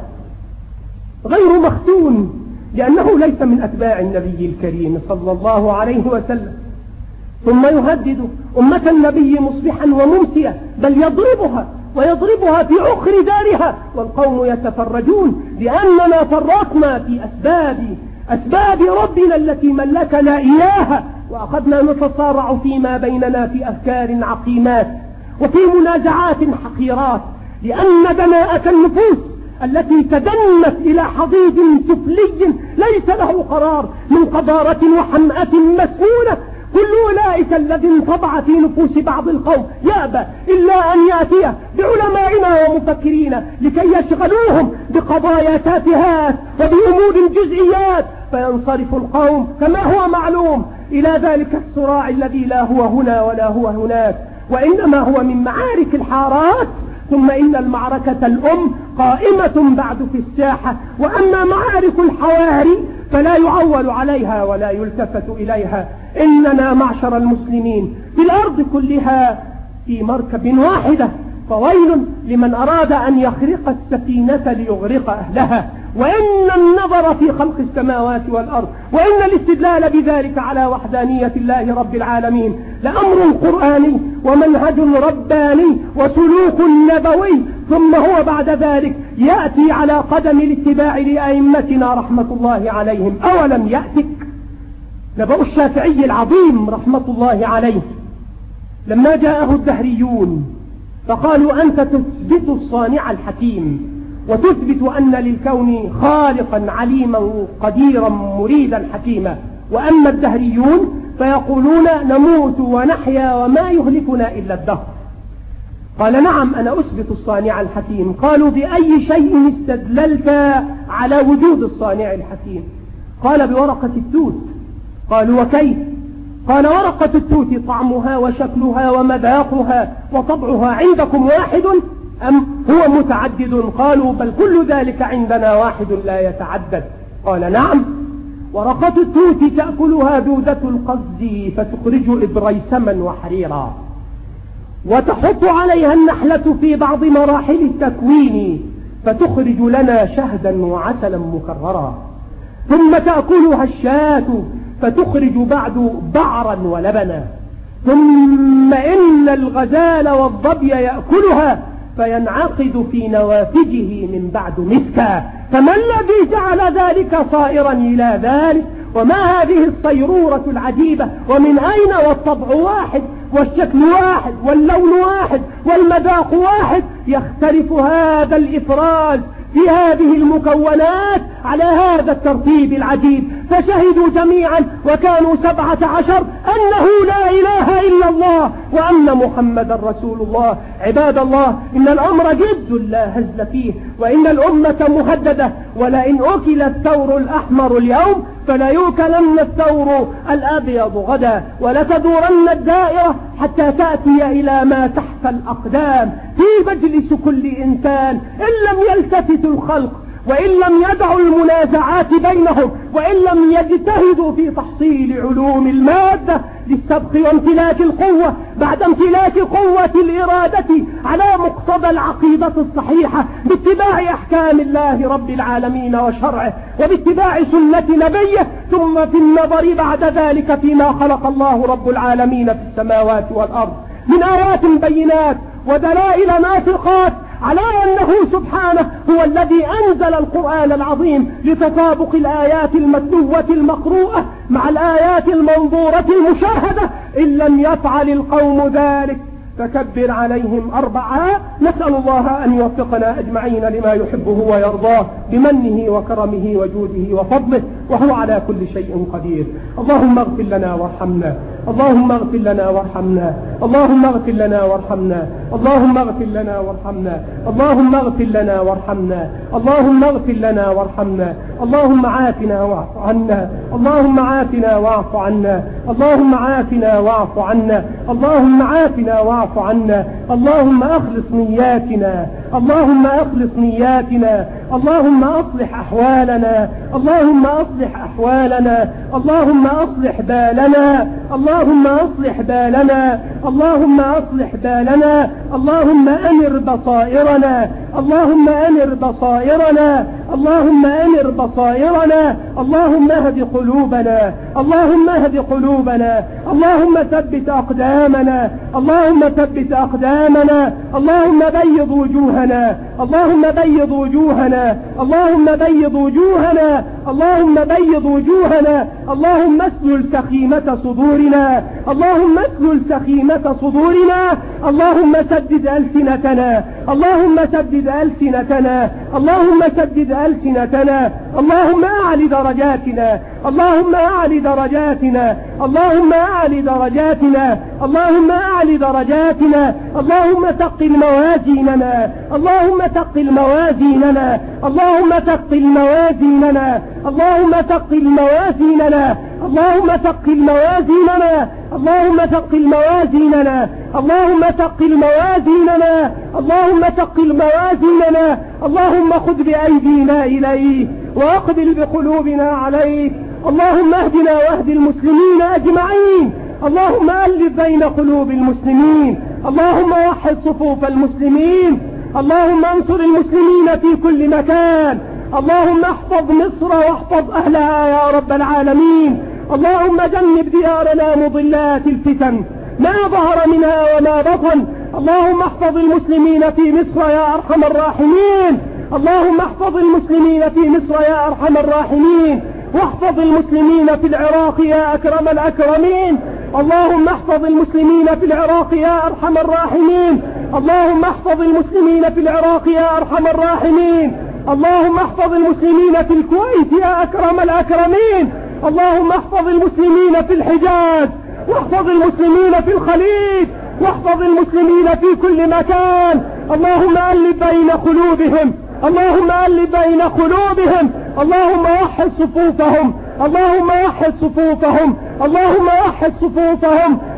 غير مختون، لأنه ليس من أتباع النبي الكريم صلى الله عليه وسلم، ثم يهدد أمة النبي مصبحا وممسيا، بل يضربها ويضربها في عقر دارها، والقوم يتفرجون لأننا فرطنا في أسباب أسباب ربنا التي ملكنا إياها، وأخذنا نتصارع فيما بيننا في أفكار عقيمات وفي منازعات حقيرات، لأن دناءة النفوس التي تدنت إلى حضيض سفلي ليس له قرار من قذارة وحمأة مسكونة، كل أولئك الذي انطبع في نفوس بعض القوم يأبى إلا أن يأتي بعلمائنا ومفكرين لكي يشغلوهم بقضايا تافهات وبأمور جزئيات، فينصرف القوم كما هو معلوم إلى ذلك الصراع الذي لا هو هنا ولا هو هناك، وإنما هو من معارك الحارات، ثم إن المعركة الأم قائمة بعد في الساحة، وأما معارك الحواري فلا يعول عليها ولا يلتفت إليها. إننا معشر المسلمين في الأرض كلها في مركب واحدة، فويل لمن أراد أن يخرق السفينة ليغرق أهلها. وإن النظر في خلق السماوات والأرض وإن الاستدلال بذلك على وحدانية الله رب العالمين لأمر قرآني ومنهج رباني وسلوك نبوي، ثم هو بعد ذلك يأتي على قدم الاتباع لأئمتنا رحمة الله عليهم. أولم يأتك نبأ الشافعي العظيم رحمة الله عليه لما جاءه الدهريون فقالوا أنت تثبت الصانع الحكيم وتثبت أن للكون خالقا عليما قديرا مريدا حكيما، وأما الدهريون فيقولون نموت ونحيا وما يهلكنا إلا الدهر. قال نعم أنا أثبت الصانع الحكيم. قالوا بأي شيء استدللت على وجود الصانع الحكيم؟ قال بورقة التوت. قالوا وكيف؟ قال ورقة التوت طعمها وشكلها ومذاقها وطبعها عندكم واحد أم هو متعدد؟ قالوا بل كل ذلك عندنا واحد لا يتعدد. قال نعم ورقة التوت تأكلها دودة القز فتخرج إبريسما وحريرا، وتحط عليها النحلة في بعض مراحل التكوين فتخرج لنا شهدا وعسلا مكررا، ثم تأكلها الشاة فتخرج بعد بعرا ولبنا، ثم إن الغزال والظبي يأكلها فينعقد في نوافجه من بعد مسكا. فما الذي جعل ذلك صائرا إلى ذلك؟ وما هذه الصيرورة العجيبة؟ ومن أين؟ والطبع واحد والشكل واحد واللون واحد والمذاق واحد، يختلف هذا الإفراز في هذه المكونات على هذا الترتيب العجيب. فشهدوا جميعا وكانوا سبعة عشر أنه لا إله إلا الله وأن محمد رسول الله. عباد الله، إن الأمر جد لا هزل فيه، وإن الأمة مهددة، ولئن أكل الثور الأحمر اليوم فلا يؤكلن الثور الأبيض غدا، ولتدورن الدائرة حتى تأتي إلى ما تحت الأقدام في مجلس كل إنسان إن لم يلتفت الخلق، وإن لم يدعوا المنازعات بينهم، وإن لم يجتهدوا في تحصيل علوم المادة للسبق وامتلاك القوة بعد امتلاك قوة الإرادة على مقتضى العقيدة الصحيحة باتباع أحكام الله رب العالمين وشرعه وباتباع سنة نبيه، ثم في النظر بعد ذلك فيما خلق الله رب العالمين في السماوات والأرض من آيات بينات ودلائل ناطقات على أنه سبحانه هو الذي أنزل القرآن العظيم لتطابق الآيات المتلوة المقروءة مع الآيات المنظورة المشاهدة. إن لم يفعل القوم ذلك فكبر عليهم أربعة. نسأل الله أن يوفقنا أجمعين لما يحبه ويرضاه بمنه وكرمه وجوده وفضله، وهو على كل شيء قدير. اللهم اغفر لنا وارحمنا، اللهم اغفر لنا وارحمنا، اللهم اغفر لنا وارحمنا، اللهم اغفر لنا وارحمنا، اللهم اغفر لنا وارحمنا، اللهم اغفر لنا وارحمنا، اللهم عافنا واعف عنا، اللهم عافنا واعف عنا، اللهم عافنا واعف عنا، اللهم عافنا واعف عنا، اللهم اخلص نياتنا، اللهم اخلص نياتنا، اللهم اصلح احوالنا، اللهم اصلح احوالنا، اللهم اصلح بالنا، اللهم اصلح بالنا، اللهم اصلح بالنا، اللهم انر بصائرنا، اللهم انر بصائرنا، اللهم انر بصائرنا، اللهم اهد قلوبنا، اللهم اهد قلوبنا، اللهم ثبت اقدامنا، اللهم ثبت اقدامنا، اللهم بيض وجوهنا، اللهم بيض وجوهنا، اللهم بيض وجوهنا، اللهم بيض وجوهنا، اللهم اسلل سخيمة صدورنا، اللهم اسلل سخيمة صدورنا، اللهم سدد ألسنتنا، اللهم سدد ألسنتنا، اللهم سدد ألسنتنا، اللهم أعلي درجاتنا، اللهم أعلي درجاتنا، اللهم أعلي درجاتنا، اللهم أعلي درجاتنا، اللهم ثقل موازيننا، اللهم ثقل موازيننا، اللهم ثقل موازيننا، اللهم ثقل موازيننا، اللهم ثقل موازيننا، اللهم ثقل موازيننا، اللهم ثقل موازيننا، اللهم ثقل موازيننا، اللهم خذ بأيدينا إليه وأقبل بقلوبنا عليك. اللهم اهدنا واهد المسلمين أجمعين، اللهم ألف بين قلوب المسلمين، اللهم وحد صفوف المسلمين، اللهم انصر المسلمين في كل مكان، اللهم احفظ مصر واحفظ أهلها يا رب العالمين، اللهم جنب ديارنا مضلات الفتن ما ظهر منها وما بطن، اللهم احفظ المسلمين في مصر يا أرحم الراحمين، اللهم احفظ المسلمين في مصر يا أرحم الراحمين، واحفظ المسلمين في العراق يا أكرم الأكرمين، اللهم احفظ المسلمين في العراق يا أرحم الراحمين، اللهم احفظ المسلمين في العراق يا أرحم الراحمين، اللهم احفظ المسلمين في الكويت يا أكرم الأكرمين، اللهم احفظ المسلمين في الحجاز، واحفظ المسلمين في الخليج، واحفظ المسلمين في كل مكان، اللهم ألف بين قلوبهم، اللهم ألف بين قلوبهم، اللهم وحد صفوفهم، اللهم وحد صفوفهم، اللهم وحد صفوفهم،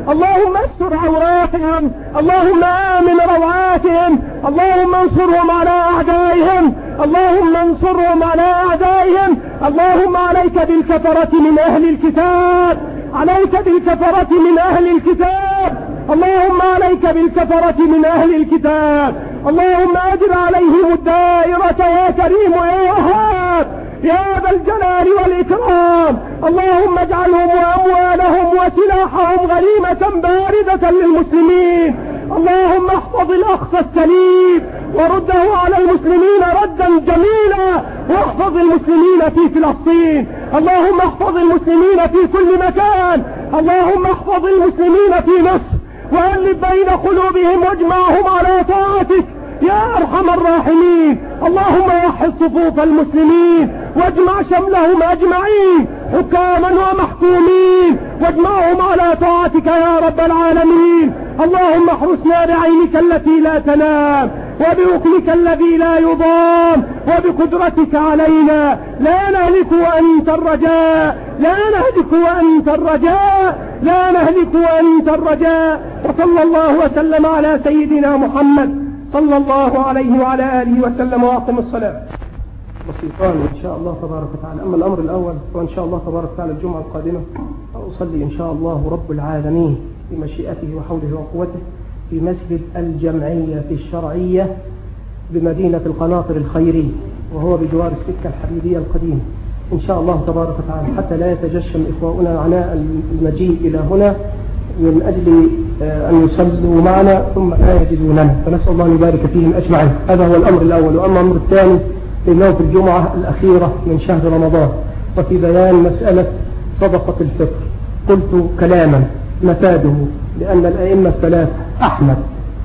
اللهم استر عوراتهم، اللهم آمن روعاتهم، اللهم انصرهم على أعدائهم، اللهم انصرهم على أعدائهم. اللهم عليك بالكفرة من أهل الكتاب، عليك بالكفرة من أهل الكتاب، اللهم عليك بالكفرة من أهل الكتاب. اللهم أجر عليهم الدائرة يا كريم يا وهاب يا ذا الجلال والإكرام. اللهم اجعلهم وأموالهم وسلاحهم غنيمة باردة للمسلمين. اللهم احفظ الأقصى السليم ورده على المسلمين ردا جميلا، واحفظ المسلمين في فلسطين. اللهم احفظ المسلمين في كل مكان. اللهم احفظ المسلمين في مصر وألف بين قلوبهم واجمعهم على طاعتك يا أرحم الراحمين. اللهم وحد صفوف المسلمين واجمع شملهم أجمعين، حكاما ومحكومين، واجمعهم على طاعتك يا رب العالمين. اللهم احرسنا بعينك التي لا تنام، وبركنك الذي لا يضام، وبقدرتك علينا. لا نهلك وأنت الرجاء، لا نهلك وأنت الرجاء، لا نهلك وأنت الرجاء. وصلى الله وسلم على سيدنا محمد صلى الله عليه وعلى آله وسلم. وأقم الصلاة. بسيطان إن شاء الله تبارك وتعالى. أما الأمر الأول وإن شاء الله تبارك وتعالى الجمعة القادمة أصلي إن شاء الله رب العالمين بمشيئته وحوله وقوته في مسجد الجمعية الشرعية بمدينة القناطر الخيرية، وهو بجوار السكة الحديدية القديمة إن شاء الله تبارك وتعالى، حتى لا يتجشم إخواننا عناء المجيء إلى هنا من أجل أن يصلوا معنا ثم لا يجدوننا، فنسأل الله أن يبارك فيهم أجمعين. هذا هو الأمر الأول. وأما الأمر الثاني لأنه في الجمعة الأخيرة من شهر رمضان وفي بيان مسألة صدقة الفطر قلت كلاما مفاده، لأن الأئمة الثلاثة أحمد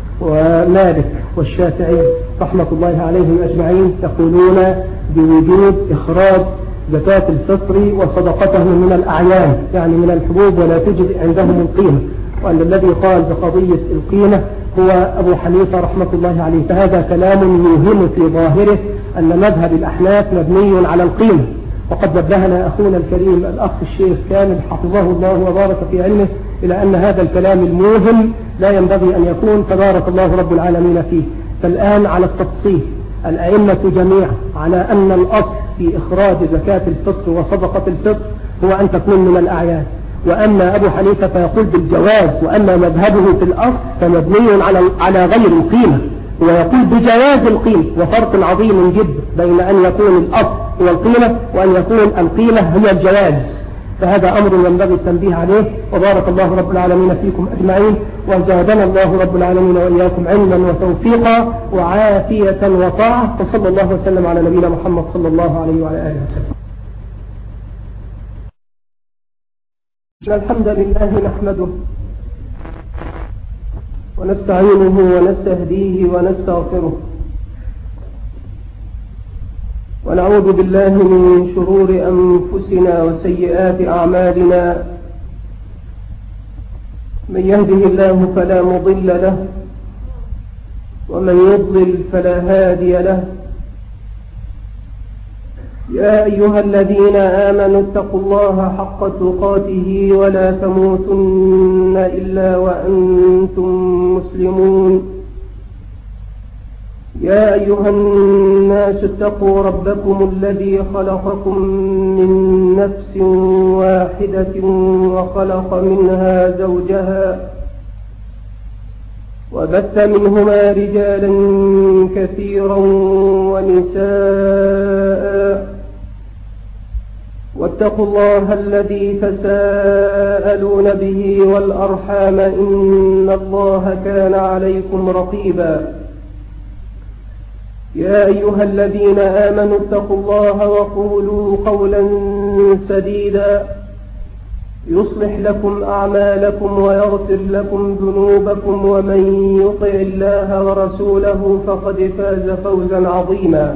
ومالك والشافعي رحمة الله عليهم أجمعين يقولون بوجوب إخراج زكاة الفطر وصدقته من الأعيان، يعني من الحبوب، ولا تجد عندهم القيمة، وأن الذي قال بقضية القيمة هو أبو حنيفة رحمة الله عليه. فهذا كلام يوهم في ظاهره أن مذهب الأحناف مبني على القيمة، وقد نبهنا أخونا الكريم الأخ الشيخ كامل حفظه الله وبارك في علمه إلى أن هذا الكلام الموهم لا ينبغي أن يكون، تبارك الله رب العالمين فيه. فالآن على التفصيل الأئمة جميعا على أن الأصل في إخراج زكاة الفطر وصدقة الفطر هو أن تكون من الأعيان، وأما أبو حنيفة فيقول بالجواز، وأما مذهبه في الأصل فمبني على على غير القيمة، ويقول بجواز القيمة. وفرق عظيم جدا بين أن يكون الأصل هو القيمة وأن يكون القيمة هي الجواز. فهذا أمر ينبغي التنبيه عليه. وبارك الله رب العالمين فيكم أجمعين، وزادنا الله رب العالمين وإياكم علما وتوفيقا وعافية وطاعة. وصلى الله وسلم على نبينا محمد صلى الله عليه وعلى آله وسلم. الحمد لله نحمده ونستعينه ونستهديه ونستغفره، ونعوذ بالله من شرور أنفسنا وسيئات أعمالنا. من يهده الله فلا مضل له، ومن يضلل فلا هادي له. يا أيها الذين آمنوا اتقوا الله حق تقاته ولا تموتن إلا وأنتم مسلمون. يا أيها الناس اتقوا ربكم الذي خلقكم من نفس واحدة وخلق منها زوجها وبث منهما رجالا كثيرا ونساء، واتقوا الله الذي تساءلون به والأرحام إن الله كان عليكم رقيبا. يا أيها الذين آمنوا اتقوا الله وقولوا قولا سديدا يصلح لكم أعمالكم ويغفر لكم ذنوبكم، ومن يطع الله ورسوله فقد فاز فوزا عظيما.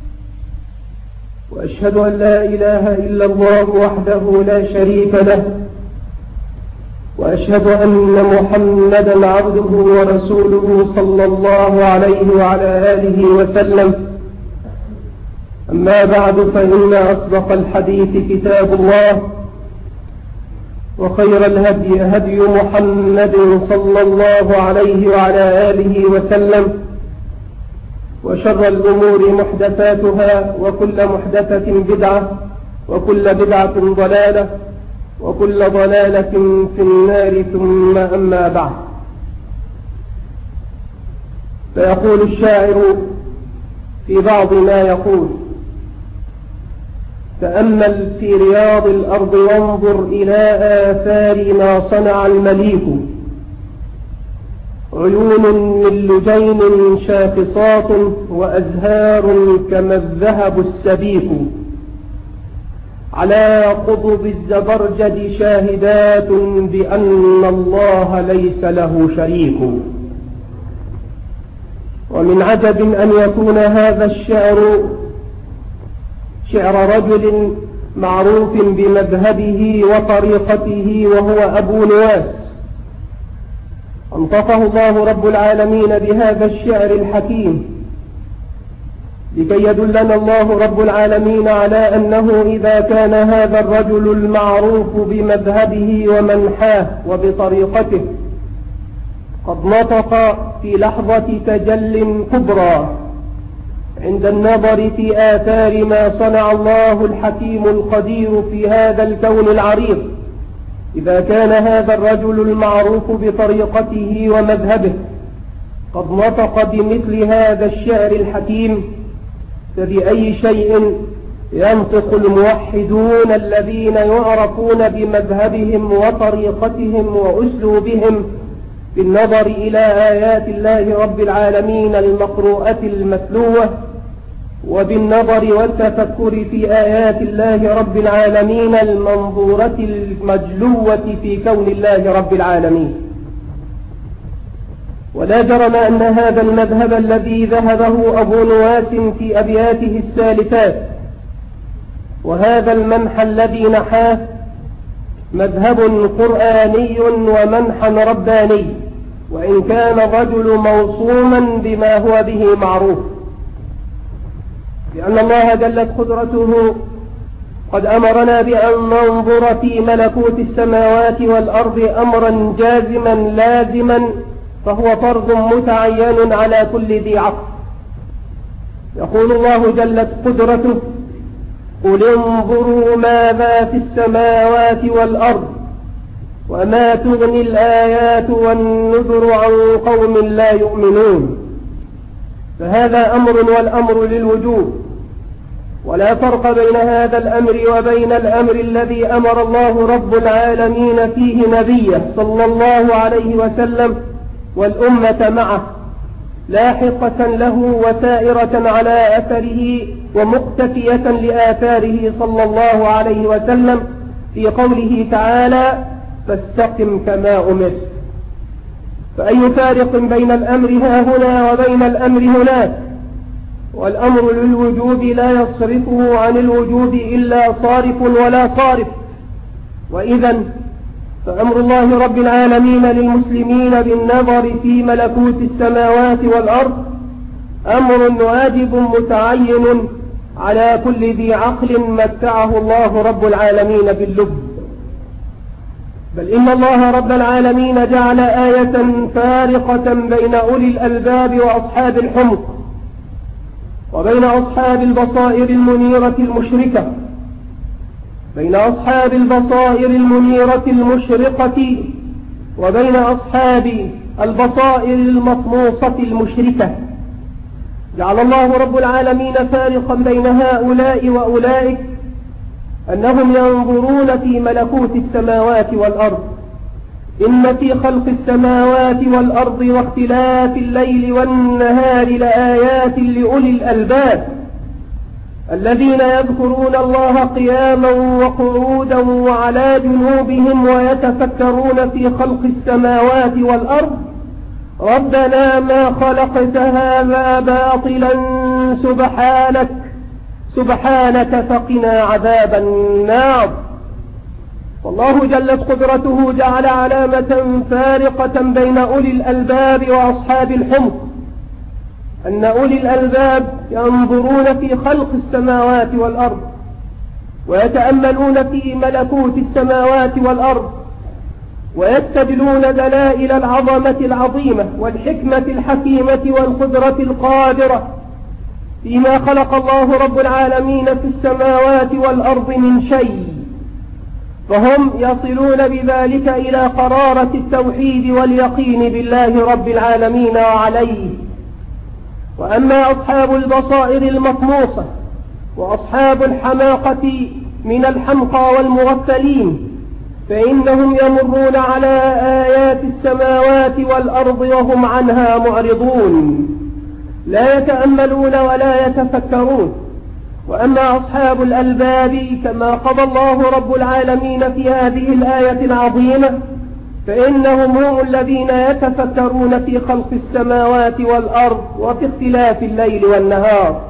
وأشهد أن لا إله إلا الله وحده لا شريك له، وأشهد أن محمدا عبده ورسوله صلى الله عليه وعلى آله وسلم. أما بعد، فإن أصدق الحديث كتاب الله، وخير الهدي هدي محمد صلى الله عليه وعلى آله وسلم، وشر الأمور محدثاتها، وكل محدثة بدعة، وكل بدعة ضلالة، وكل ضلالة في النار. ثم أما بعد، فيقول الشاعر في بعض ما يقول: تأمل في رياض الأرض وانظر إلى آثار ما صنع المليك، عيون من لجين شاخصات، وأزهار كما الذهب السبيك، على قضب الزبرجد شاهدات بأن الله ليس له شريك. ومن عجب أن يكون هذا الشعر شعر رجل معروف بمذهبه وطريقته، وهو أبو نواس، أنطقه الله رب العالمين بهذا الشعر الحكيم لكي يدلنا الله رب العالمين على أنه إذا كان هذا الرجل المعروف بمذهبه ومنحاه وبطريقته قد نطق في لحظة تجل كبرى عند النظر في آثار ما صنع الله الحكيم القدير في هذا الكون العريض، إذا كان هذا الرجل المعروف بطريقته ومذهبه قد نطق بمثل هذا الشعر الحكيم، فبأي شيء ينطق الموحدون الذين يعرفون بمذهبهم وطريقتهم وأسلوبهم بالنظر إلى آيات الله رب العالمين المقروءة المتلوة، وبالنظر والتفكر في آيات الله رب العالمين المنظورة المجلوة في كون الله رب العالمين. ولا جرم أن هذا المذهب الذي ذهبه أبو نواس في أبياته السالفات، وهذا المنحى الذي نحاه، مذهب قرآني ومنحى رباني، وإن كان الرجل موصوما بما هو به معروف، لأن الله جلت قدرته قد أمرنا بأن ننظر في ملكوت السماوات والأرض أمرا جازما لازما، فهو فرض متعين على كل ذي عقل. يقول الله جلت قدرته: قل انظروا ماذا في السماوات والأرض وما تغني الآيات والنذر عن قوم لا يؤمنون. فهذا أمر، والأمر للوجوب، ولا فرق بين هذا الأمر وبين الأمر الذي أمر الله رب العالمين فيه نبيه صلى الله عليه وسلم والأمة معه، لاحقة له وسائرة على أثره ومقتفية لآثاره صلى الله عليه وسلم، في قوله تعالى: فاستقم كما أمرت. فأي فارق بين الأمر ها هنا وبين الأمر هناك؟ والأمر للوجوب لا يصرفه عن الوجوب إلا صارف ولا صارف. وإذن فأمر الله رب العالمين للمسلمين بالنظر في ملكوت السماوات والأرض أمر واجب متعين على كل ذي عقل متعه الله رب العالمين باللب. بل إن الله رب العالمين جعل آية فارقة بين أولي الألباب وأصحاب الحمق، وبين أصحاب البصائر المنيرة المشركة، بين أصحاب البصائر المنيرة المشرقة وبين أصحاب البصائر المطموسة المشركة. جعل الله رب العالمين فارقا بين هؤلاء وأولئك، أنهم ينظرون في ملكوت السماوات والأرض. إن في خلق السماوات والأرض واختلاف الليل والنهار لآيات لأولي الألباب الذين يذكرون الله قياما وقعودا وعلى جنوبهم ويتفكرون في خلق السماوات والأرض ربنا ما خلقت هذا باطلا سبحانك سبحانك فقنا عذاب النار. والله جلت قدرته جعل علامة فارقة بين أولي الألباب وأصحاب الحمق، أن أولي الألباب ينظرون في خلق السماوات والأرض ويتأملون في ملكوت السماوات والأرض ويستدلون دلائل العظمة العظيمة والحكمة الحكيمة والقدرة القادرة فيما خلق الله رب العالمين في السماوات والأرض من شيء، فهم يصلون بذلك إلى قرارة التوحيد واليقين بالله رب العالمين وعليه. وأما أصحاب البصائر المطموسة وأصحاب الحماقة من الحمقى والمغفلين فإنهم يمرون على آيات السماوات والأرض وهم عنها معرضون، لا يتأملون ولا يتفكرون. وأما أصحاب الألباب كما قضى الله رب العالمين في هذه الآية العظيمة فإنهم هم الذين يتفكرون في خلق السماوات والأرض وفي اختلاف الليل والنهار.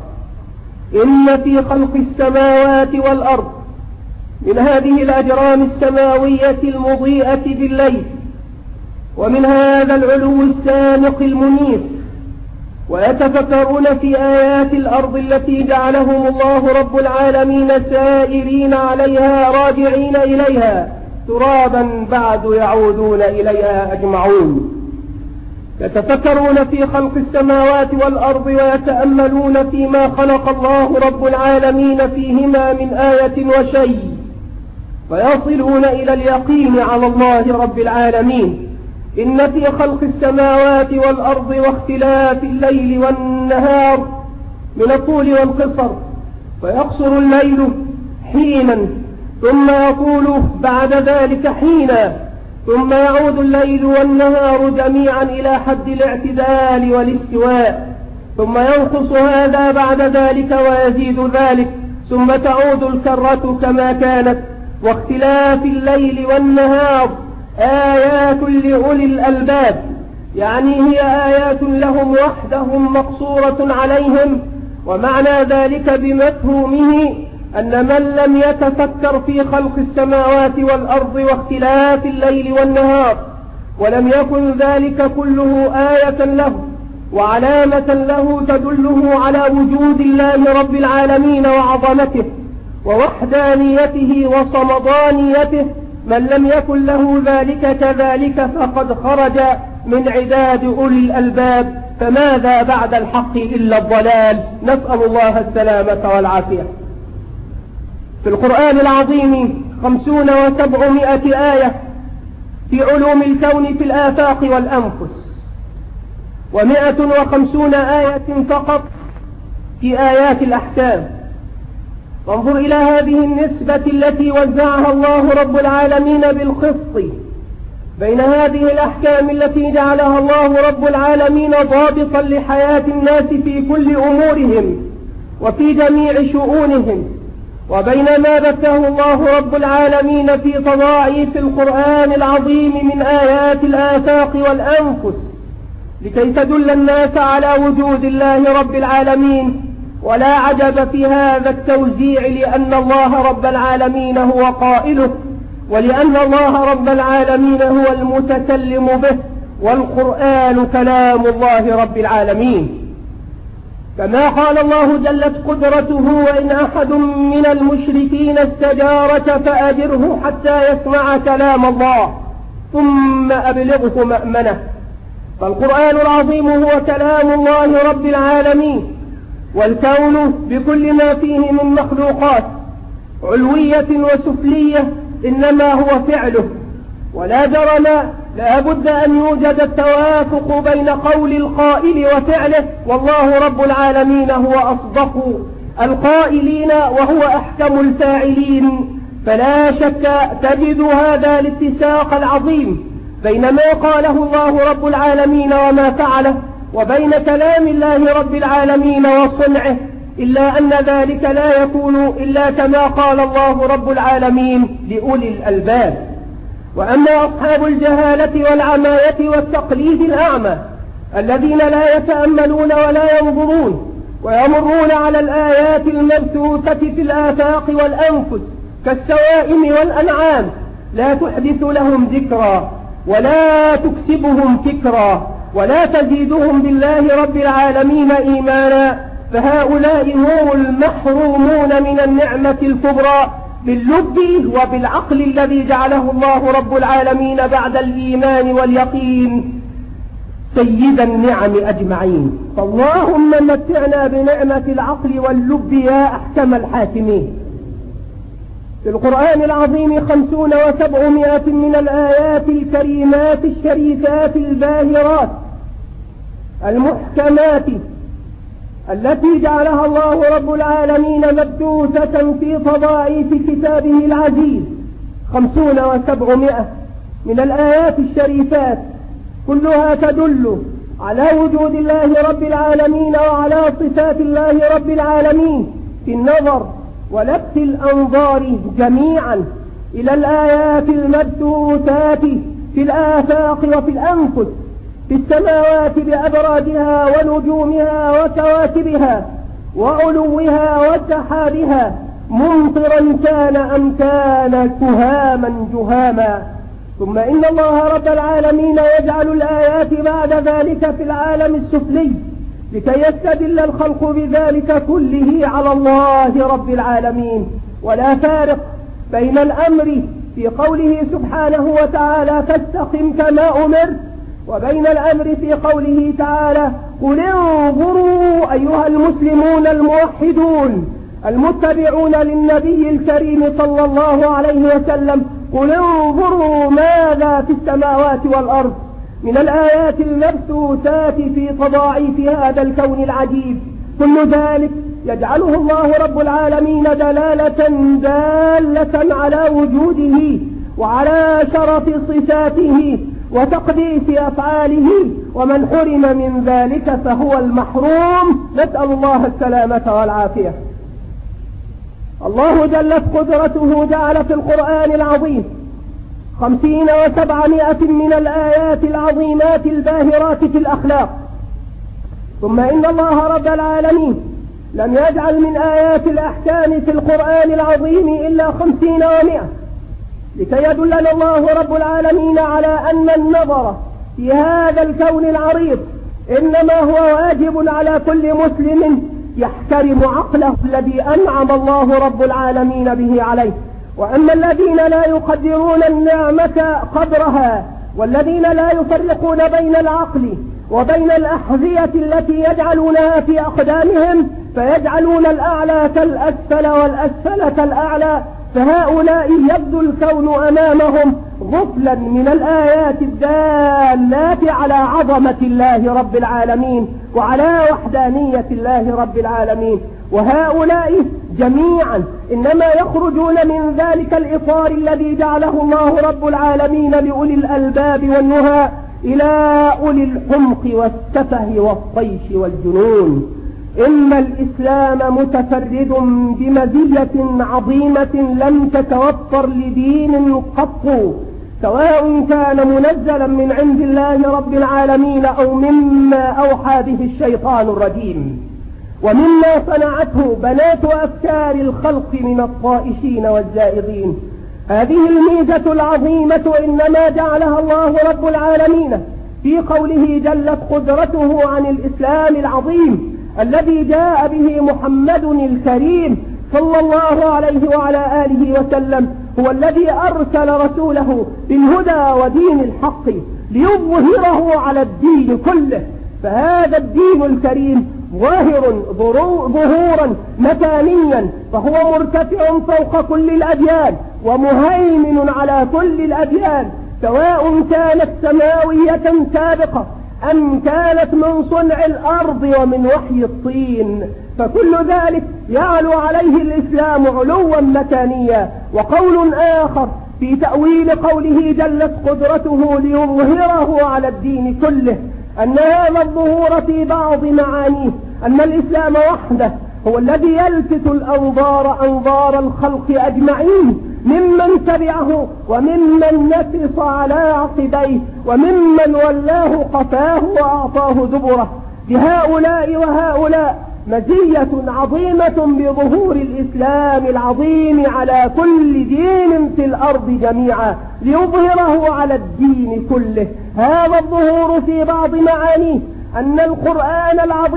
إن في خلق السماوات والأرض من هذه الأجرام السماوية المضيئة بالليل ومن هذا العلو السامق المنير، ويتفكرون في آيات الأرض التي جعلهم الله رب العالمين سائرين عليها راجعين إليها ترابا بعد يعودون إليها أجمعون. يتفكرون في خلق السماوات والأرض ويتأملون فيما خلق الله رب العالمين فيهما من آية وشيء، فيصلون إلى اليقين على الله رب العالمين. إن في خلق السماوات والأرض واختلاف الليل والنهار من الطول والقصر، فيقصر الليل حينا ثم يطول بعد ذلك حينا، ثم يعود الليل والنهار جميعا إلى حد الاعتدال والاستواء، ثم ينقص هذا بعد ذلك ويزيد ذلك، ثم تعود الكرة كما كانت. واختلاف الليل والنهار آيات لأولي الألباب، يعني هي آيات لهم وحدهم مقصورة عليهم. ومعنى ذلك بمفهومه أن من لم يتفكر في خلق السماوات والأرض واختلاف الليل والنهار ولم يكن ذلك كله آية له وعلامة له تدله على وجود الله رب العالمين وعظمته ووحدانيته وصمدانيته، من لم يكن له ذلك كذلك فقد خرج من عداد أولي الألباب، فماذا بعد الحق إلا الضلال، نسأل الله السلامة والعافية. في القرآن العظيم خمسون وسبعمائة آية في علوم الكون في الآفاق والأنفس، ومائة وخمسون آية فقط في آيات الأحكام. وانظر إلى هذه النسبة التي وزعها الله رب العالمين بالقسط بين هذه الأحكام التي جعلها الله رب العالمين ضابطا لحياة الناس في كل أمورهم وفي جميع شؤونهم، وبين ما بثه الله رب العالمين في تضاعيف القرآن العظيم من آيات الآفاق والأنفس لكي تدل الناس على وجود الله رب العالمين. ولا عجب في هذا التوزيع، لأن الله رب العالمين هو قائله، ولأن الله رب العالمين هو المتكلم به، والقرآن كلام الله رب العالمين. كما قال الله جلت قدرته: وإن أحد من المشركين استجارك فأجره حتى يسمع كلام الله ثم أبلغه مأمنه. فالقرآن العظيم هو كلام الله رب العالمين، والكون بكل ما فيه من مخلوقات علوية وسفلية إنما هو فعله، ولا جرم لا بد أن يوجد التوافق بين قول القائل وفعله، والله رب العالمين هو أصدق القائلين وهو أحكم الفاعلين. فلا شك تجد هذا الاتساق العظيم بين ما قاله الله رب العالمين وما فعله وبين كلام الله رب العالمين وصنعه، إلا أن ذلك لا يكون إلا كما قال الله رب العالمين لأولي الألباب. وأما أصحاب الجهالة والعماية والتقليد الأعمى الذين لا يتأملون ولا ينظرون ويمرون على الآيات المبثوثة في الآفاق والأنفس كالسوائم والأنعام لا تحدث لهم ذكرا ولا تكسبهم فكرا ولا تزيدهم بالله رب العالمين إيمانا، فهؤلاء هم المحرومون من النعمة الكبرى باللب وبالعقل الذي جعله الله رب العالمين بعد الإيمان واليقين سيد النعم أجمعين. فاللهم متعنا بنعمة العقل واللب يا أحكم الحاكمين. في القرآن العظيم خمسون وسبعمائة من الآيات الكريمات الشريفات الباهرات المحكمات التي جعلها الله رب العالمين مبثوثة في تضاعيف كتابه العزيز. خمسون وسبعمائة من الآيات الشريفات كلها تدل على وجود الله رب العالمين وعلى صفات الله رب العالمين في النظر ولبس الأنظار جميعا إلى الآيات المبثوثات في الآفاق وفي الأنفس، في السماوات بأبراجها ونجومها وكواكبها وعلوها وسحابها، ممطرا كان أم كان كهاما جهاما. ثم إن الله رب العالمين يجعل الآيات بعد ذلك في العالم السفلي لكي يستدل الخلق بذلك كله على الله رب العالمين. ولا فارق بين الأمر في قوله سبحانه وتعالى فاستقم كما أمرت وبين الأمر في قوله تعالى قل انظروا أيها المسلمون الموحدون المتبعون للنبي الكريم صلى الله عليه وسلم، قل انظروا ماذا في السماوات والأرض من الآيات المبثوثات في تضاعيف هذا الكون العجيب. كل ذلك يجعله الله رب العالمين دلالة دالة على وجوده وعلى شرف صفاته وتقديس أفعاله، ومن حرم من ذلك فهو المحروم، نسأل الله السلامة والعافية. الله جلت قدرته جعل في القرآن العظيم خمسين وسبعمائة من الآيات العظيمات الباهرات في الأخلاق. ثم إن الله رب العالمين لم يجعل من آيات الأحكام في القرآن العظيم إلا خمسين ومائة، لكي يدلنا الله رب العالمين على أن النظر في هذا الكون العريض إنما هو واجب على كل مسلم يحترم عقله الذي أنعم الله رب العالمين به عليه. وأما الذين لا يقدرون النعمة قدرها والذين لا يفرقون بين العقل وبين الأحذية التي يجعلونها في أقدامهم فيجعلون الأعلى كالأسفل والأسفل كالأعلى، فهؤلاء يبدو الكون أمامهم غفلا من الآيات الدالات على عظمة الله رب العالمين وعلى وحدانية الله رب العالمين. وهؤلاء جميعا إنما يخرجون من ذلك الإطار الذي جعله الله رب العالمين لأولي الألباب والنهى إلى أولي الحمق والسفه والطيش والجنون. إن الإسلام متفرد بمزية عظيمة لم تتوفر لدين قط، سواء كان منزلا من عند الله رب العالمين أو مما أوحى به الشيطان الرجيم، ومما صنعته بنات أفكار الخلق من الطائشين والزائغين. هذه الميزة العظيمة إنما جعلها الله رب العالمين في قوله جلت قدرته عن الإسلام العظيم الذي جاء به محمد الكريم صلى الله عليه وعلى آله وسلم، هو الذي أرسل رسوله بالهدى ودين الحق ليظهره على الدين كله. فهذا الدين الكريم ظاهر ظهورا مكانيا، فهو مرتفع فوق كل الأديان ومهيمن على كل الأديان، سواء كانت سماوية سابقة أم كانت من صنع الأرض ومن وحي الطين، فكل ذلك يعلو عليه الإسلام علوا مكانيا. وقول آخر في تأويل قوله جلت قدرته ليظهره على الدين كله أن هذا الظهور في بعض معانيه أن الإسلام وحده هو الذي يلفت الأنظار أنظار الخلق أجمعين، ممن تبعه وممن نكص على عقبيه وممن ولاه قفاه وأعطاه دبره. بهؤلاء وهؤلاء مزية عظيمة بظهور الإسلام العظيم على كل دين في الأرض جميعا ليظهره على الدين كله. هذا الظهور في بعض معانيه أن القرآن العظيم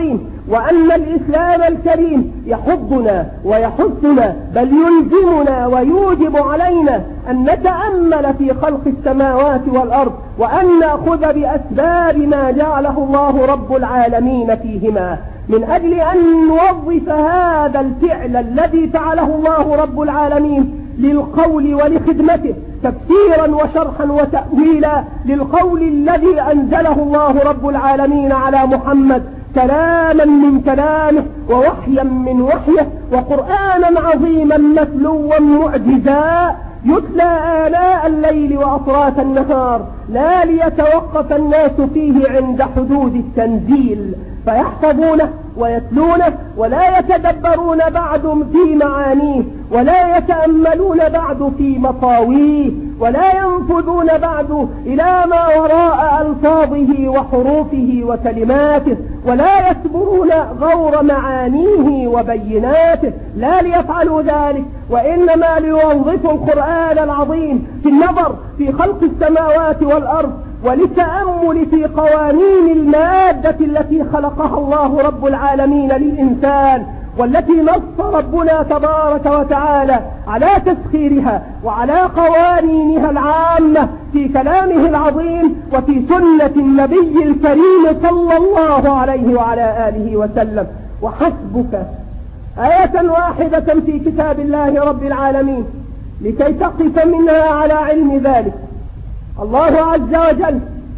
وأن الإسلام الكريم يحضنا ويحثنا بل يلزمنا ويوجب علينا أن نتأمل في خلق السماوات والأرض، وأن نأخذ بأسباب ما جعله الله رب العالمين فيهما، من أجل أن نوظف هذا الفعل الذي فعله الله رب العالمين للقول ولخدمته تفسيرا وشرحا وتأويلا للقول الذي أنزله الله رب العالمين على محمد، كلاما من كلامه ووحيا من وحيه وقرآنا عظيما متلوا معجزا يتلى آلاء الليل وأطراف النهار، لا ليتوقف الناس فيه عند حدود التنزيل فيحفظونه ويتلونه ولا يتدبرون بعد في معانيه ولا يتأملون بعد في مطاويه ولا ينفذون بعد إلى ما وراء ألفاظه وحروفه وكلماته ولا يسبرون غور معانيه وبيناته، لا ليفعلوا ذلك وإنما ليوظفوا القرآن العظيم في النظر في خلق السماوات والأرض وللتأمل في قوانين المادة التي خلقها الله رب العالمين للإنسان، والتي نص ربنا تبارك وتعالى على تسخيرها وعلى قوانينها العامة في كلامه العظيم وفي سنة النبي الكريم صلى الله عليه وعلى آله وسلم. وحسبك آية واحدة في كتاب الله رب العالمين لكي تقف منها على علم ذلك. الله عز وجل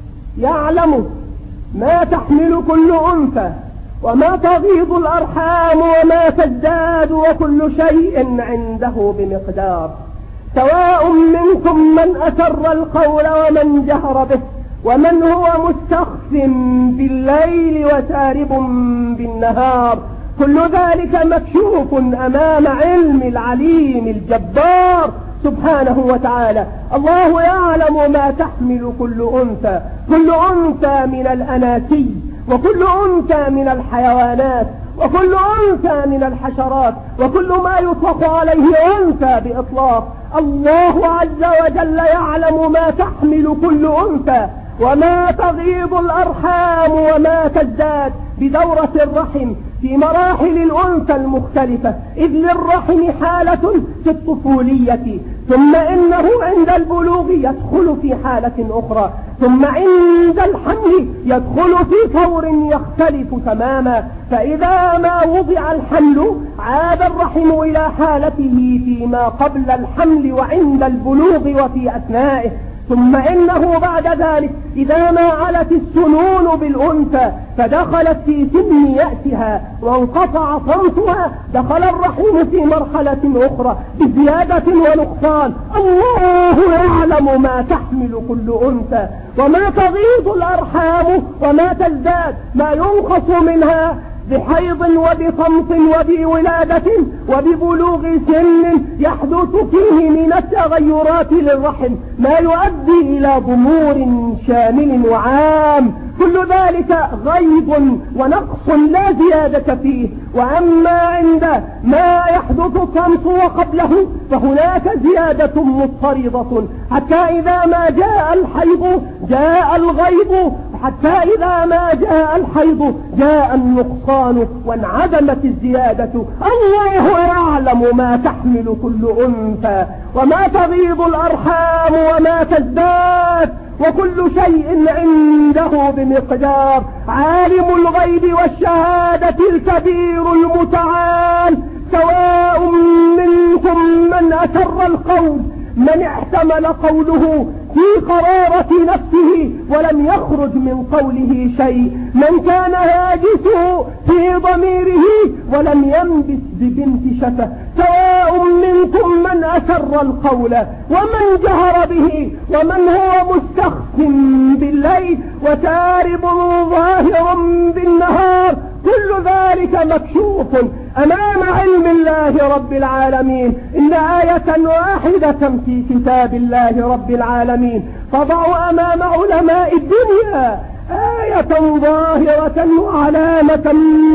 يعلم ما تحمل كل أنثى وما تغيض الأرحام وما تزداد وكل شيء عنده بمقدار، سواء منكم من أسر القول ومن جهر به ومن هو مستخف بالليل وسارب بالنهار، كل ذلك مكشوف أمام علم العليم الجبار سبحانه وتعالى. الله يعلم ما تحمل كل أنثى، كل أنثى من الأناسي وكل أنثى من الحيوانات وكل أنثى من الحشرات وكل ما يطلق عليه أنثى بإطلاق. الله عز وجل يعلم ما تحمل كل أنثى وما تغيض الأرحام وما تزداد بدورة الرحم في مراحل الأنثى المختلفة، إذ للرحم حالة في الطفولية ثم إنه عند البلوغ يدخل في حالة أخرى ثم عند الحمل يدخل في طور يختلف تماما، فإذا ما وضع الحمل عاد الرحم إلى حالته فيما قبل الحمل وعند البلوغ وفي أثنائه، ثم إنه بعد ذلك إذا ما علت السنون بالأنثى فدخلت في سن يأسها وانقطع صمتها دخل الرحم في مرحلة أخرى بزيادة ونقصان. الله يعلم ما تحمل كل أنثى وما تغيض الأرحام وما تزداد، ما ينقص منها بحيض وبصمت وبولادة وببلوغ سن يحدث فيه من التغيرات للرحم ما يؤدي إلى ضمور شامل وعام، كل ذلك غيب ونقص لا زيادة فيه. وأما عند ما يحدث الصمت وقبله فهناك زيادة مضطردة حتى إذا ما جاء الحيض جاء الغيب، حتى إذا ما جاء الحيض جاء النقصان وانعدمت الزيادة. الله يعلم ما تحمل كل أنثى وما تغيض الأرحام وما تزداد وكل شيء عنده بمقدار. عالم الغيب والشهادة الكبير المتعال، سواء منكم من أسر القول، من احتمل قوله في قرارة نفسه ولم يخرج من قوله شيء، من كان هاجسه في ضميره ولم ينبس ببنت شفه، سواء منكم من أسر القول ومن جهر به ومن هو مستخف بالليل وسارب ظاهر بالنهار، كل ذلك مكشوف أمام علم الله رب العالمين. إن آية واحدة في كتاب الله رب العالمين تضع أمام علماء الدنيا آية ظاهرة وعلامة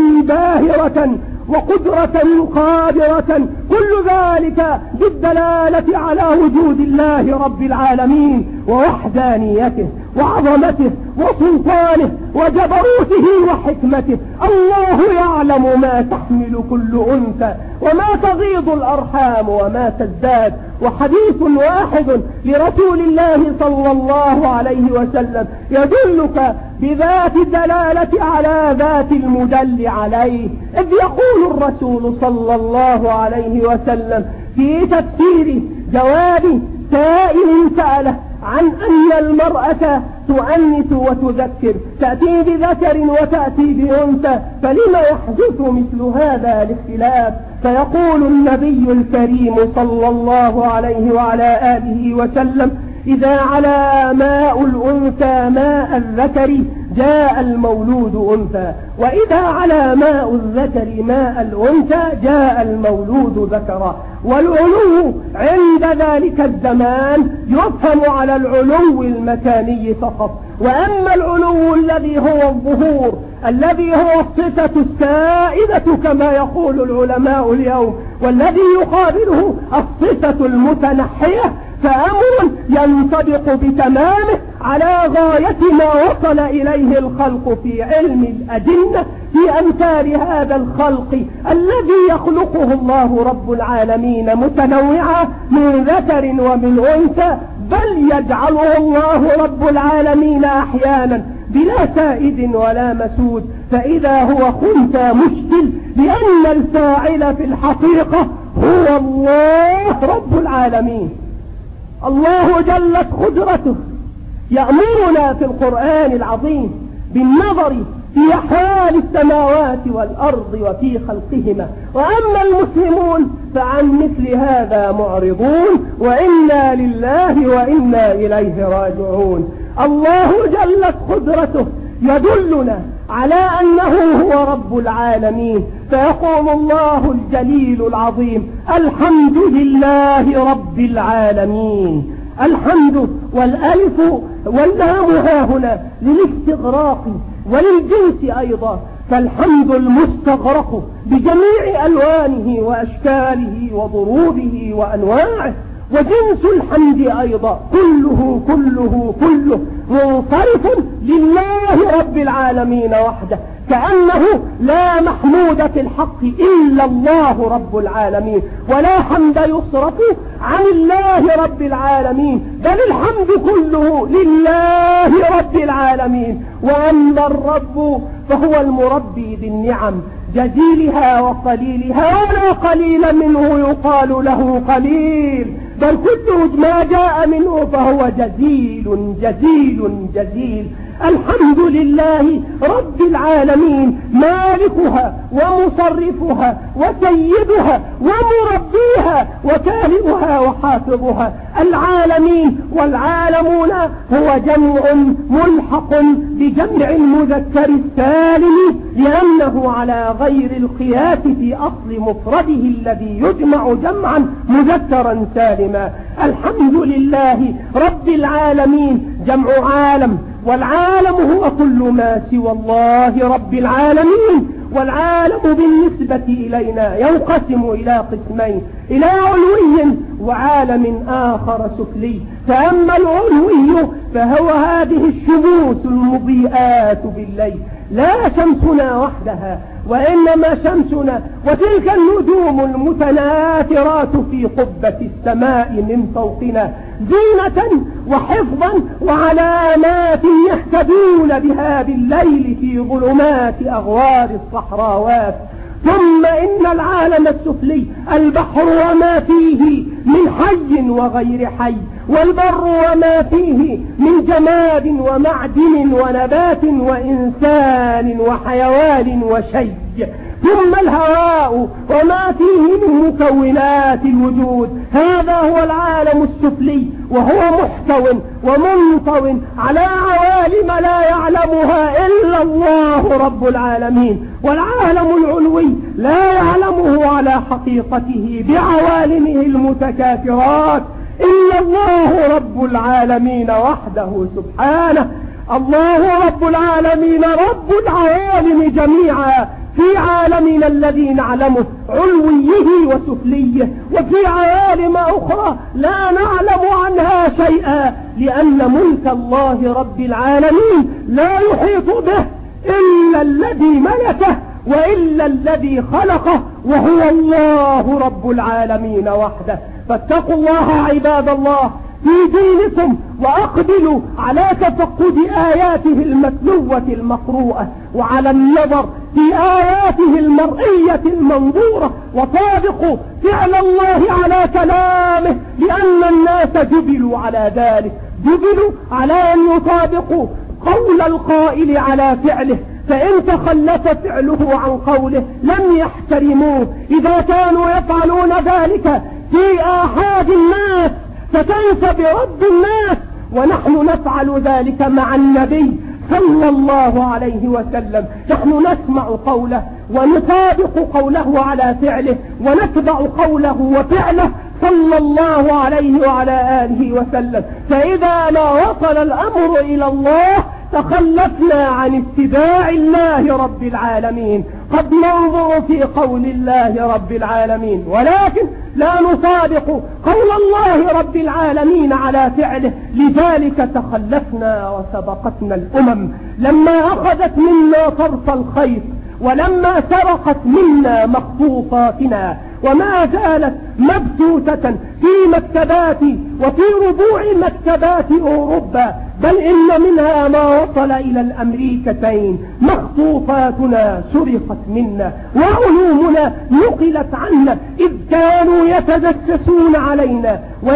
باهرة وقدرة قادرة، كل ذلك بالدلالة على وجود الله رب العالمين ووحدانيته وعظمته وسلطانه وجبروته وحكمته. الله يعلم ما تحمل كل أنثى وما تغيض الأرحام وما تزداد. وحديث واحد لرسول الله صلى الله عليه وسلم يدلك بذات الدلالة على ذات المدل عليه، إذ يقول الرسول صلى الله عليه وسلم في تفسير جواب سائل سأله عن أن المرأة تؤنث وتذكر، تأتي بذكر وتأتي بأنثى، فلما يحدث مثل هذا الاختلاف؟ فيقول النبي الكريم صلى الله عليه وعلى آله وسلم: إذا على ماء الأنثى ماء الذكر جاء المولود أنثى، وإذا على ماء الذكر ماء الأنثى جاء المولود ذكرا. والعلو عند ذلك الزمان يفهم على العلو المكاني فقط، وأما العلو الذي هو الظهور الذي هو الصفة السائدة كما يقول العلماء اليوم، والذي يقابله الصفة المتنحية، فأمر ينطبق بتمامه على غاية ما وصل إليه الخلق في علم الأجنة في أمثال هذا الخلق الذي يخلقه الله رب العالمين متنوعا من ذكر ومن أنثى، بل يجعله الله رب العالمين أحيانا بلا سائد ولا مسود، فإذا هو خنثى مشكل، لأن الفاعل في الحقيقة هو الله رب العالمين. الله جلت قدرته يأمرنا في القرآن العظيم بالنظر في أحوال السماوات والأرض وفي خلقهما، وأما المسلمون فعن مثل هذا معرضون، وإنا لله وإنا إليه راجعون. الله جلت قدرته يدلنا على أنه هو رب العالمين، فيقول الله الجليل العظيم: الحمد لله رب العالمين. الحمد والألف واللام ها هنا للاستغراق وللجنس أيضا، فالحمد المستغرق بجميع ألوانه وأشكاله وضروبه وأنواعه، وجنس الحمد أيضا كله كله كله منصرف لله رب العالمين وحده، كأنه لا محمود في الحق إلا الله رب العالمين، ولا حمد يصرف عن الله رب العالمين، بل الحمد كله لله رب العالمين. وأما الرب فهو المربي بالنعم جزيلها وقليلها، ولا قليل منه يقال له قليل، بل كل ما جاء منه فهو جزيل جزيل جزيل. الحمد لله رب العالمين، مالكها ومصرفها وسيدها ومربيها وكالبها وحافظها. العالمين والعالمون هو جمع ملحق بجمع المذكر السالم، لأنه على غير القياس في أصل مفرده الذي يجمع جمعا مذكرا سالما. الحمد لله رب العالمين جمع عالم، والعالم هو كل ما سوى الله رب العالمين. والعالم بالنسبة إلينا ينقسم إلى قسمين: إلى علوي وعالم آخر سفلي. فأما العلوي فهو هذه الشموس المضيئات بالليل، لا شمسنا وحدها، وإنما شمسنا وتلك النجوم المتناثرات في قبة السماء من فوقنا زينة وحفظا وعلامات يهتدون بها بالليل في ظلمات أغوار الصحراوات. ثم إن العالم السفلي البحر وما فيه من حي وغير حي، والبر وما فيه من جماد ومعدن ونبات وإنسان وحيوان وشيء. ثم الهواء وما فيه من مكونات الوجود. هذا هو العالم السفلي، وهو محتو ومنطو على عوالم لا يعلمها إلا الله رب العالمين. والعالم العلوي لا يعلمه على حقيقته بعوالمه المتكاثرات إلا الله رب العالمين وحده سبحانه. الله رب العالمين رب العوالم جميعا، في عالمنا الذي نعلمه علويه وسفليه، وفي عوالم أخرى لا نعلم عنها شيئا، لأن ملك الله رب العالمين لا يحيط به إلا الذي ملكه وإلا الذي خلقه، وهو الله رب العالمين وحده. فاتقوا الله عباد الله في دينكم، وأقبلوا على تفقد آياته المتلوة المقروءة، وعلى النظر في آياته المرئية المنظورة، وطابقوا فعل الله على كلامه، لأن الناس جبلوا على ذلك، جبلوا على أن يطابقوا قول القائل على فعله، فإن تخلف فعله عن قوله لم يحترموه. إذا كانوا يفعلون ذلك في آحاد الناس فكيف برب الناس؟ ونحن نفعل ذلك مع النبي صلى الله عليه وسلم، نحن نسمع قوله ونطابق قوله على فعله، ونتبع قوله وفعله صلى الله عليه وعلى آله وسلم. فإذا ما وصل الأمر إلى الله تخلفنا عن اتباع الله رب العالمين. قد ننظر في قول الله رب العالمين ولكن لا نطابق قول الله رب العالمين على فعله، لذلك تخلفنا وسبقتنا الأمم لما أخذت منا طرف الخيط، ولما سرقت منا مخطوطاتنا، وما زالت مبثوثة في مكتبات وفي ربوع مكتبات أوروبا، بل إن منها ما وصل إلى الأمريكتين. مخطوطاتنا سرقت منا، وعلومنا نقلت عنا، إذ كانوا يتجسسون علينا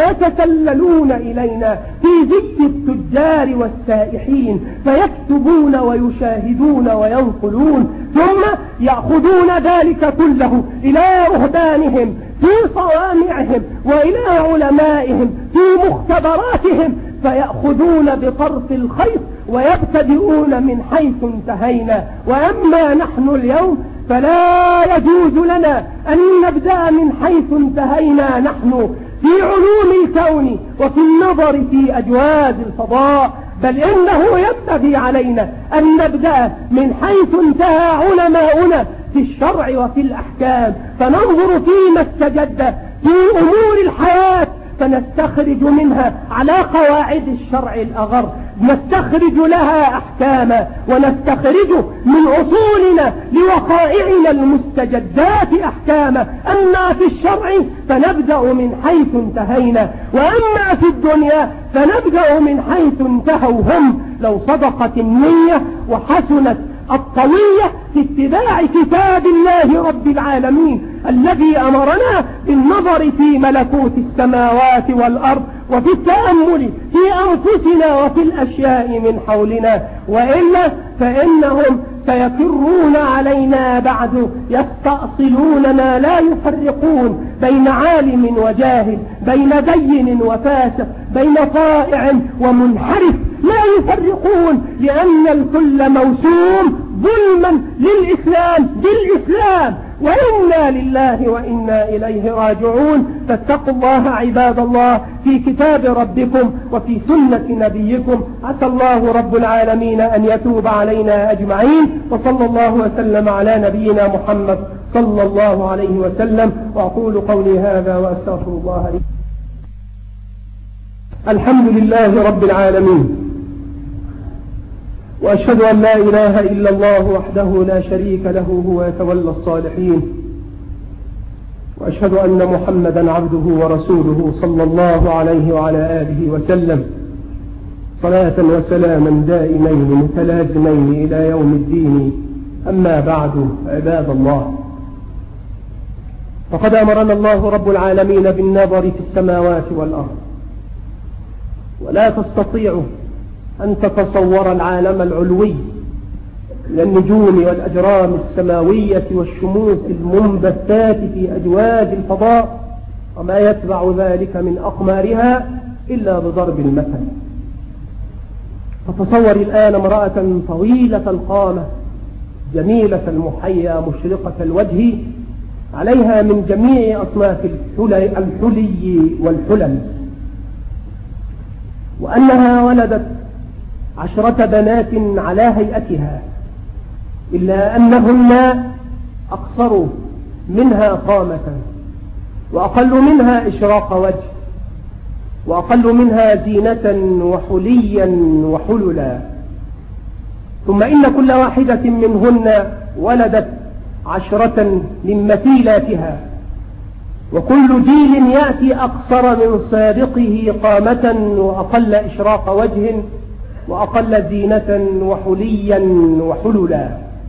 ويتسللون إلينا في زي التجار والسائحين، فيكتبون ويشاهدون وينقلون، ثم يأخذون ذلك كله إلى رهبانهم في صوامعهم وإلى علمائهم في مختبراتهم، فيأخذون بطرف الخيط ويبتدئون من حيث انتهينا. وأما نحن اليوم فلا يجوز لنا أن نبدأ من حيث انتهينا نحن في علوم الكون وفي النظر في أجواز الفضاء، بل إنه ينبغي علينا أن نبدأ من حيث انتهى علماؤنا في الشرع وفي الأحكام، فننظر فيما استجد في أمور الحياة فنستخرج منها على قواعد الشرع الأغر، نستخرج لها أحكاما، ونستخرج من أصولنا لوقائعنا المستجدات أحكاما. أما في الشرع فنبدأ من حيث انتهينا، وأما في الدنيا فنبدأ من حيث انتهوا هم. لو صدقت النية وحسنت الطوية في اتباع كتاب الله رب العالمين الذي أمرنا بالنظر في ملكوت السماوات والأرض وفي التأمل في أنفسنا وفي الأشياء من حولنا، وإلا فإنهم سيكرون علينا بعد، يستأصلون ما لا يفرقون بين عالم وجاهل، بين دين وفاسق، بين طائع ومنحرف، لا يفرقون، لأن الكل موسوم ظلما للإسلام بالإسلام، وإنا لله وإنا إليه راجعون. فاتقوا الله عباد الله في كتاب ربكم وفي سنة نبيكم. عسى الله رب العالمين أن يتوب علينا أجمعين، وصلى الله وسلم على نبينا محمد صلى الله عليه وسلم. وأقول قولي هذا وأستغفر الله لي. الحمد لله رب العالمين، وأشهد أن لا إله إلا الله وحده لا شريك له هو يتولى الصالحين، وأشهد أن محمدا عبده ورسوله صلى الله عليه وعلى آله وسلم، صلاة وسلاما دائمين متلازمين إلى يوم الدين. أما بعد، عباد الله، فقد أمرنا الله رب العالمين بالنظر في السماوات والأرض، ولا تستطيع أن تتصور العالم العلوي من النجوم والأجرام السماوية والشموس المنبثات في أجواز الفضاء وما يتبع ذلك من أقمارها إلا بضرب المثل. فتصور الآن امرأة طويلة القامة جميلة المحيا مشرقة الوجه، عليها من جميع أصناف الحلي والحلل، وأنها ولدت عشرة بنات على هيئتها، إلا أنهن أقصر منها قامة، وأقل منها إشراق وجه، وأقل منها زينة وحليا وحللا. ثم إن كل واحدة منهن ولدت عشرة من مثيلاتها، وكل جيل يأتي أقصر من سابقه قامة وأقل إشراق وجه وأقل زينة وحليا وحللا.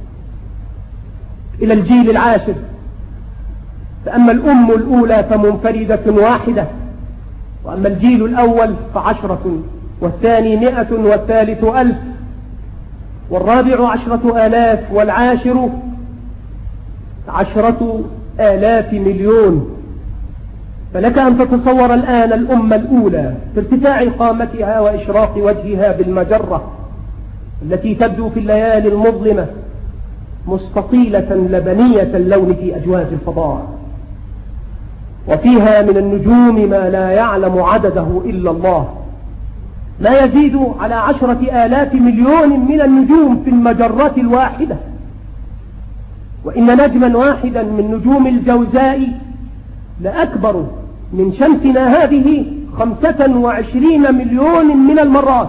إلى الجيل العاشر، فأما الأم الأولى فمنفردة واحدة، وأما الجيل الأول فعشرة، والثاني مئة، والثالث ألف، والرابع عشرة آلاف، والعاشر عشرة آلاف مليون. فلك أن تتصور الآن الأمة الأولى في ارتفاع قامتها وإشراق وجهها بالمجرة التي تبدو في الليالي المظلمة مستطيلة لبنية اللون في أجواز الفضاء، وفيها من النجوم ما لا يعلم عدده إلا الله، ما يزيد على عشرة آلاف مليون من النجوم في المجرة الواحدة. وإن نجما واحدا من نجوم الجوزاء لأكبر من شمسنا هذه خمسة وعشرين مليون من المرات،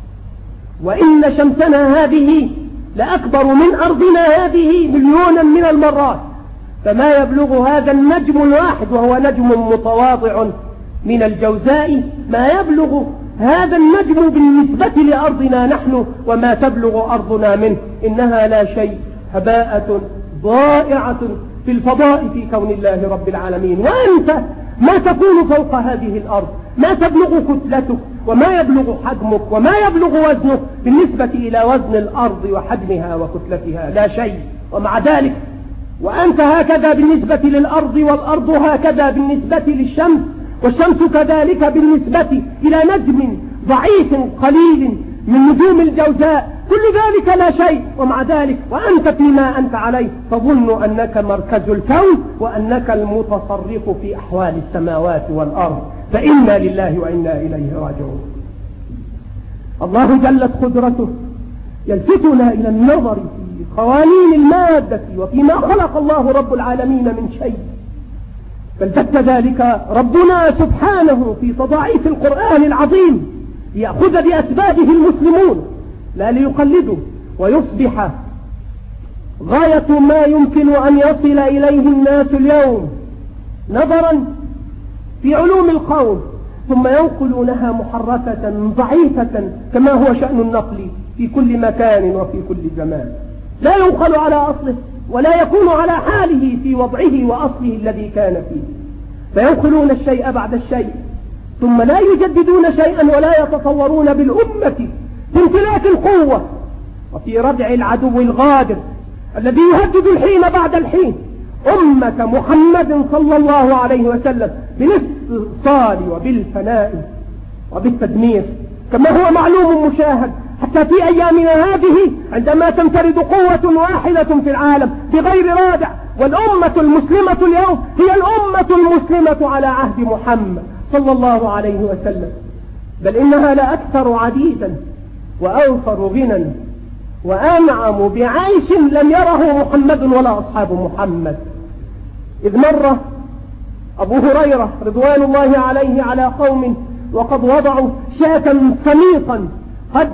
وإن شمسنا هذه لأكبر من أرضنا هذه مليونا من المرات. فما يبلغ هذا النجم الواحد، وهو نجم متواضع من الجوزاء، ما يبلغ هذا النجم بالنسبة لأرضنا نحن وما تبلغ أرضنا منه. إنها لا شيء، هباءة ضائعة في الفضاء في كون الله رب العالمين. وأنت ما تكون فوق هذه الأرض، ما تبلغ كتلتك وما يبلغ حجمك وما يبلغ وزنك بالنسبة إلى وزن الأرض وحجمها وكتلتها، لا شيء. ومع ذلك وأنت هكذا بالنسبة للأرض، والأرض هكذا بالنسبة للشمس، والشمس كذلك بالنسبة إلى نجم ضعيف قليل من نجوم الجوزاء، كل ذلك لا شيء. ومع ذلك وأنت فيما أنت عليه تظن أنك مركز الكون وأنك المتصرف في أحوال السماوات والأرض. فإنا لله وإنا إليه راجعون. الله جلت قدرته يلفتنا إلى النظر في قوانين المادة وفيما خلق الله رب العالمين من شيء، فالتفت ذلك ربنا سبحانه في تضاعيف القرآن العظيم ليأخذ بأسبابه المسلمون، لا ليقلدوا ويصبح غاية ما يمكن أن يصل إليه الناس اليوم نظرا في علوم القول، ثم ينقلونها محرفة ضعيفة كما هو شأن النقل في كل مكان وفي كل زمان، لا ينقل على أصله ولا يكون على حاله في وضعه وأصله الذي كان فيه، فينقلون الشيء بعد الشيء ثم لا يجددون شيئا ولا يتصورون بالأمة في امتلاك القوة وفي ردع العدو الغادر الذي يهدد الحين بعد الحين أمة محمد صلى الله عليه وسلم بالاستئصال وبالفناء وبالتدمير، كما هو معلوم مشاهد حتى في أيامنا هذه عندما تنفرد قوة واحدة في العالم بغير رادع. والأمة المسلمة اليوم هي الأمة المسلمة على عهد محمد صلى الله عليه وسلم، بل إنها لأكثر عديدا وأوفر غنى وأنعم بعيش لم يره محمد ولا أصحاب محمد. إذ مر أبو هريرة رضوان الله عليه على قوم وقد وضعوا شاة سميقا قد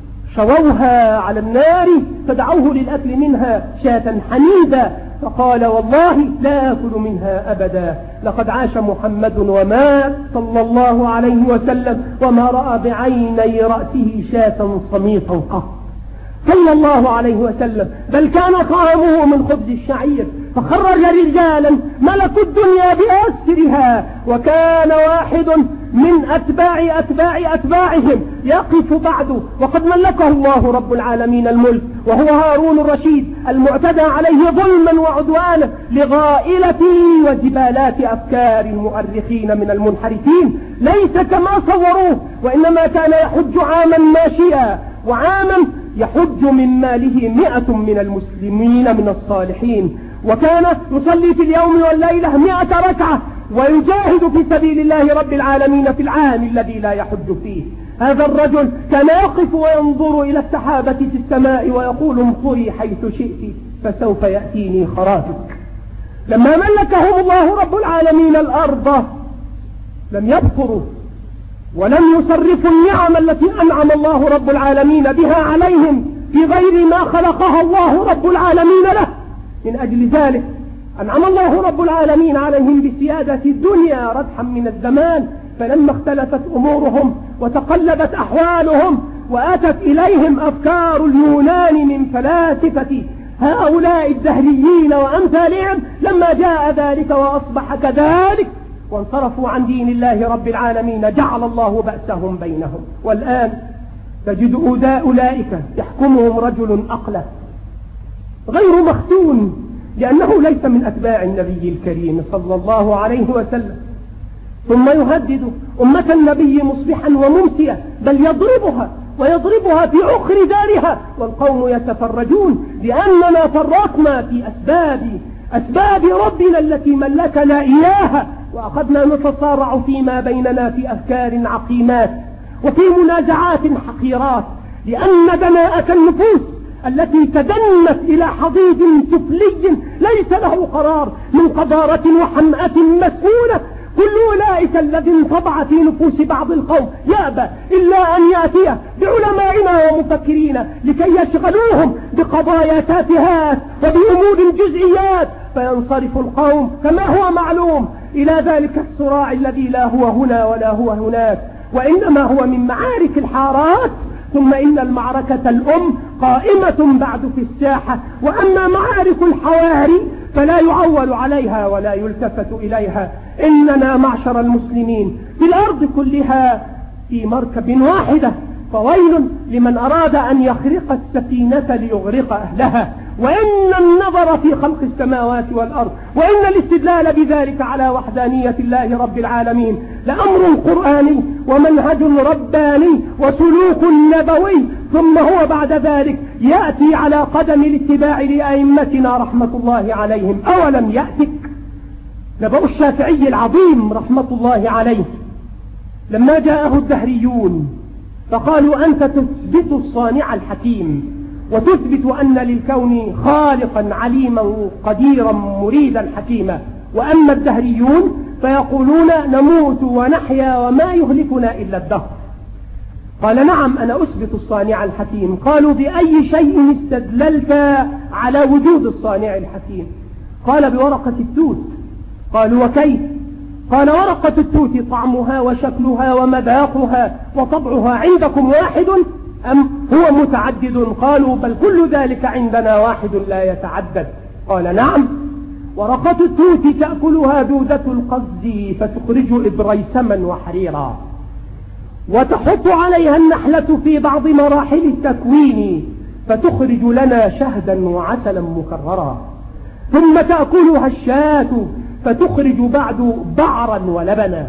شووها على النار فدعوه للأكل منها شاة حنيدا، فقال والله لا أكل منها أبدا، لقد عاش محمد ومات صلى الله عليه وسلم وما رأى بعيني رأسه شاة صميطا قط صلى الله عليه وسلم، بل كان طعامه من خبز الشعير، فخرج رجالا ملكوا الدنيا بأسرها، وكان واحد من أتباع أتباع أتباعهم يقف بعده وقد ملكه الله رب العالمين الملك، وهو هارون الرشيد المعتدى عليه ظلما وعدوانا لغائلة وجبالات أفكار المؤرخين من المنحرفين، ليس كما صوروه، وإنما كان يحج عاما ماشيا وعاما يحج من ماله مئة من المسلمين من الصالحين، وكان يصلي في اليوم والليلة مئة ركعة ويجاهد في سبيل الله رب العالمين في العام الذي لا يحج فيه. هذا الرجل كان يقف وينظر إلى السحابة في السماء ويقول انظري حيث شئت فسوف يأتيني خراجك. لما ملكهم الله رب العالمين الأرض لم يبصروا ولم يصرفوا النعم التي أنعم الله رب العالمين بها عليهم في غير ما خلقها الله رب العالمين له. من أجل ذلك أنعم الله رب العالمين عليهم بسيادة الدنيا ردحا من الزمان، فلما اختلفت أمورهم وتقلبت أحوالهم وأتت إليهم أفكار اليونان من فلاسفة هؤلاء الدهريين وأمثالهم، لما جاء ذلك وأصبح كذلك وانصرفوا عن دين الله رب العالمين جعل الله بأسهم بينهم. والآن تجد أولئك يحكمهم رجل أقلة غير مختون، لأنه ليس من أتباع النبي الكريم صلى الله عليه وسلم، ثم يهدد أمة النبي مصبحا وممسيا، بل يضربها ويضربها في عقر دارها والقوم يتفرجون، لأننا فرطنا في أسباب أسباب ربنا التي ملكنا إياها، وأخذنا نتصارع فيما بيننا في أفكار عقيمات وفي منازعات حقيرات، لأن دناءة النفوس التي تدنت إلى حضيض سفلي ليس له قرار من قذارة وحمأة مسؤولة. كل أولئك الذي انطبع في نفوس بعض القوم يأبى إلا أن يأتي بعلمائنا ومفكرين لكي يشغلوهم بقضايا تافهات وبأمور جزئيات، فينصرف القوم كما هو معلوم إلى ذلك الصراع الذي لا هو هنا ولا هو هناك، وإنما هو من معارك الحارات. ثم إن المعركة الأم قائمة بعد في الساحة، وأما معارك الحواري فلا يعول عليها ولا يلتفت إليها. إننا معشر المسلمين في الأرض كلها في مركب واحدة، فويل لمن أراد أن يخرق السفينة ليغرق أهلها. وإن النظر في خلق السماوات والأرض وإن الاستدلال بذلك على وحدانية الله رب العالمين لأمر قرآني ومنهج رباني وسلوك نبوي، ثم هو بعد ذلك يأتي على قدم الاتباع لأئمتنا رحمة الله عليهم. أولم يأتك نبأ الشافعي العظيم رحمة الله عليه لما جاءه الدهريون فقالوا أنت تثبت الصانع الحكيم وتثبت أن للكون خالقا عليما قديرا مريدا حكيما، وأما الدهريون فيقولون نموت ونحيا وما يهلكنا إلا الدهر. قال نعم أنا أثبت الصانع الحكيم. قالوا بأي شيء استدللت على وجود الصانع الحكيم؟ قال بورقة التوت. قالوا وكيف؟ قال ورقة التوت طعمها وشكلها ومذاقها وطبعها عندكم واحد أم هو متعدد؟ قالوا بل كل ذلك عندنا واحد لا يتعدد. قال نعم ورقة التوت تأكلها دودة القز فتخرج إبريسما وحريرا، وتحط عليها النحلة في بعض مراحل التكوين فتخرج لنا شهدا وعسلا مكررا، ثم تأكلها الشاة فتخرج بعد بعرا ولبنا،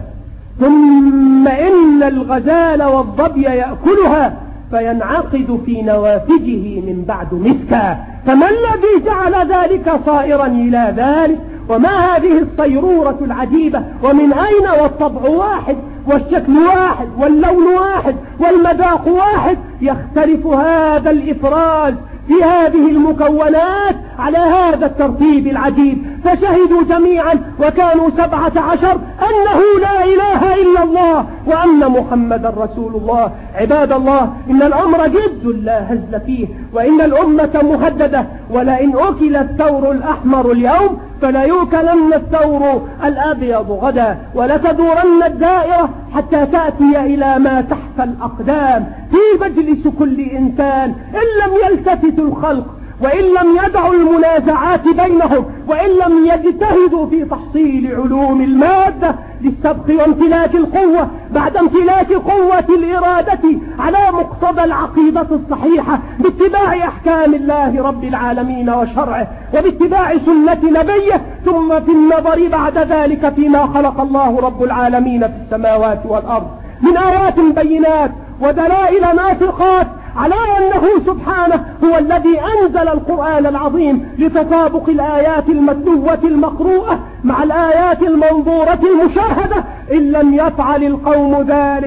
ثم إن الغزال والظبي يأكلها فينعقد في نوافجه من بعد مسكا. فما الذي جعل ذلك صائرا إلى ذلك؟ وما هذه الصيرورة العجيبة؟ ومن أين؟ والطبع واحد والشكل واحد واللون واحد والمذاق واحد. يختلف هذا الإفراز في هذه المكونات على هذا الترتيب العجيب. فشهدوا جميعا وكانوا سبعة عشر أنه لا إله إلا الله وأن محمد رسول الله. عباد الله إن الأمر جد لا هزل فيه، وإن الأمة مهددة، ولئن أكل الثور الأحمر اليوم فلا يؤكلن الثور الأبيض غدا، ولتدورن الدائرة حتى تأتي إلى ما تحت الأقدام في مجلس كل إنسان إن لم يلتفت الخلق وإن لم يدعوا المنازعات بينهم وإن لم يجتهدوا في تحصيل علوم المادة للسبق وامتلاك القوة بعد امتلاك قوة الإرادة على مقتضى العقيدة الصحيحة باتباع أحكام الله رب العالمين وشرعه وباتباع سنة نبيه، ثم في النظر بعد ذلك فيما خلق الله رب العالمين في السماوات والأرض من آيات بينات ودلائل ناطقات على أنه سبحانه هو الذي أنزل القرآن العظيم لتطابق الآيات المتلوة المقروءة مع الآيات المنظورة المشاهدة. إن لم يفعل القوم ذلك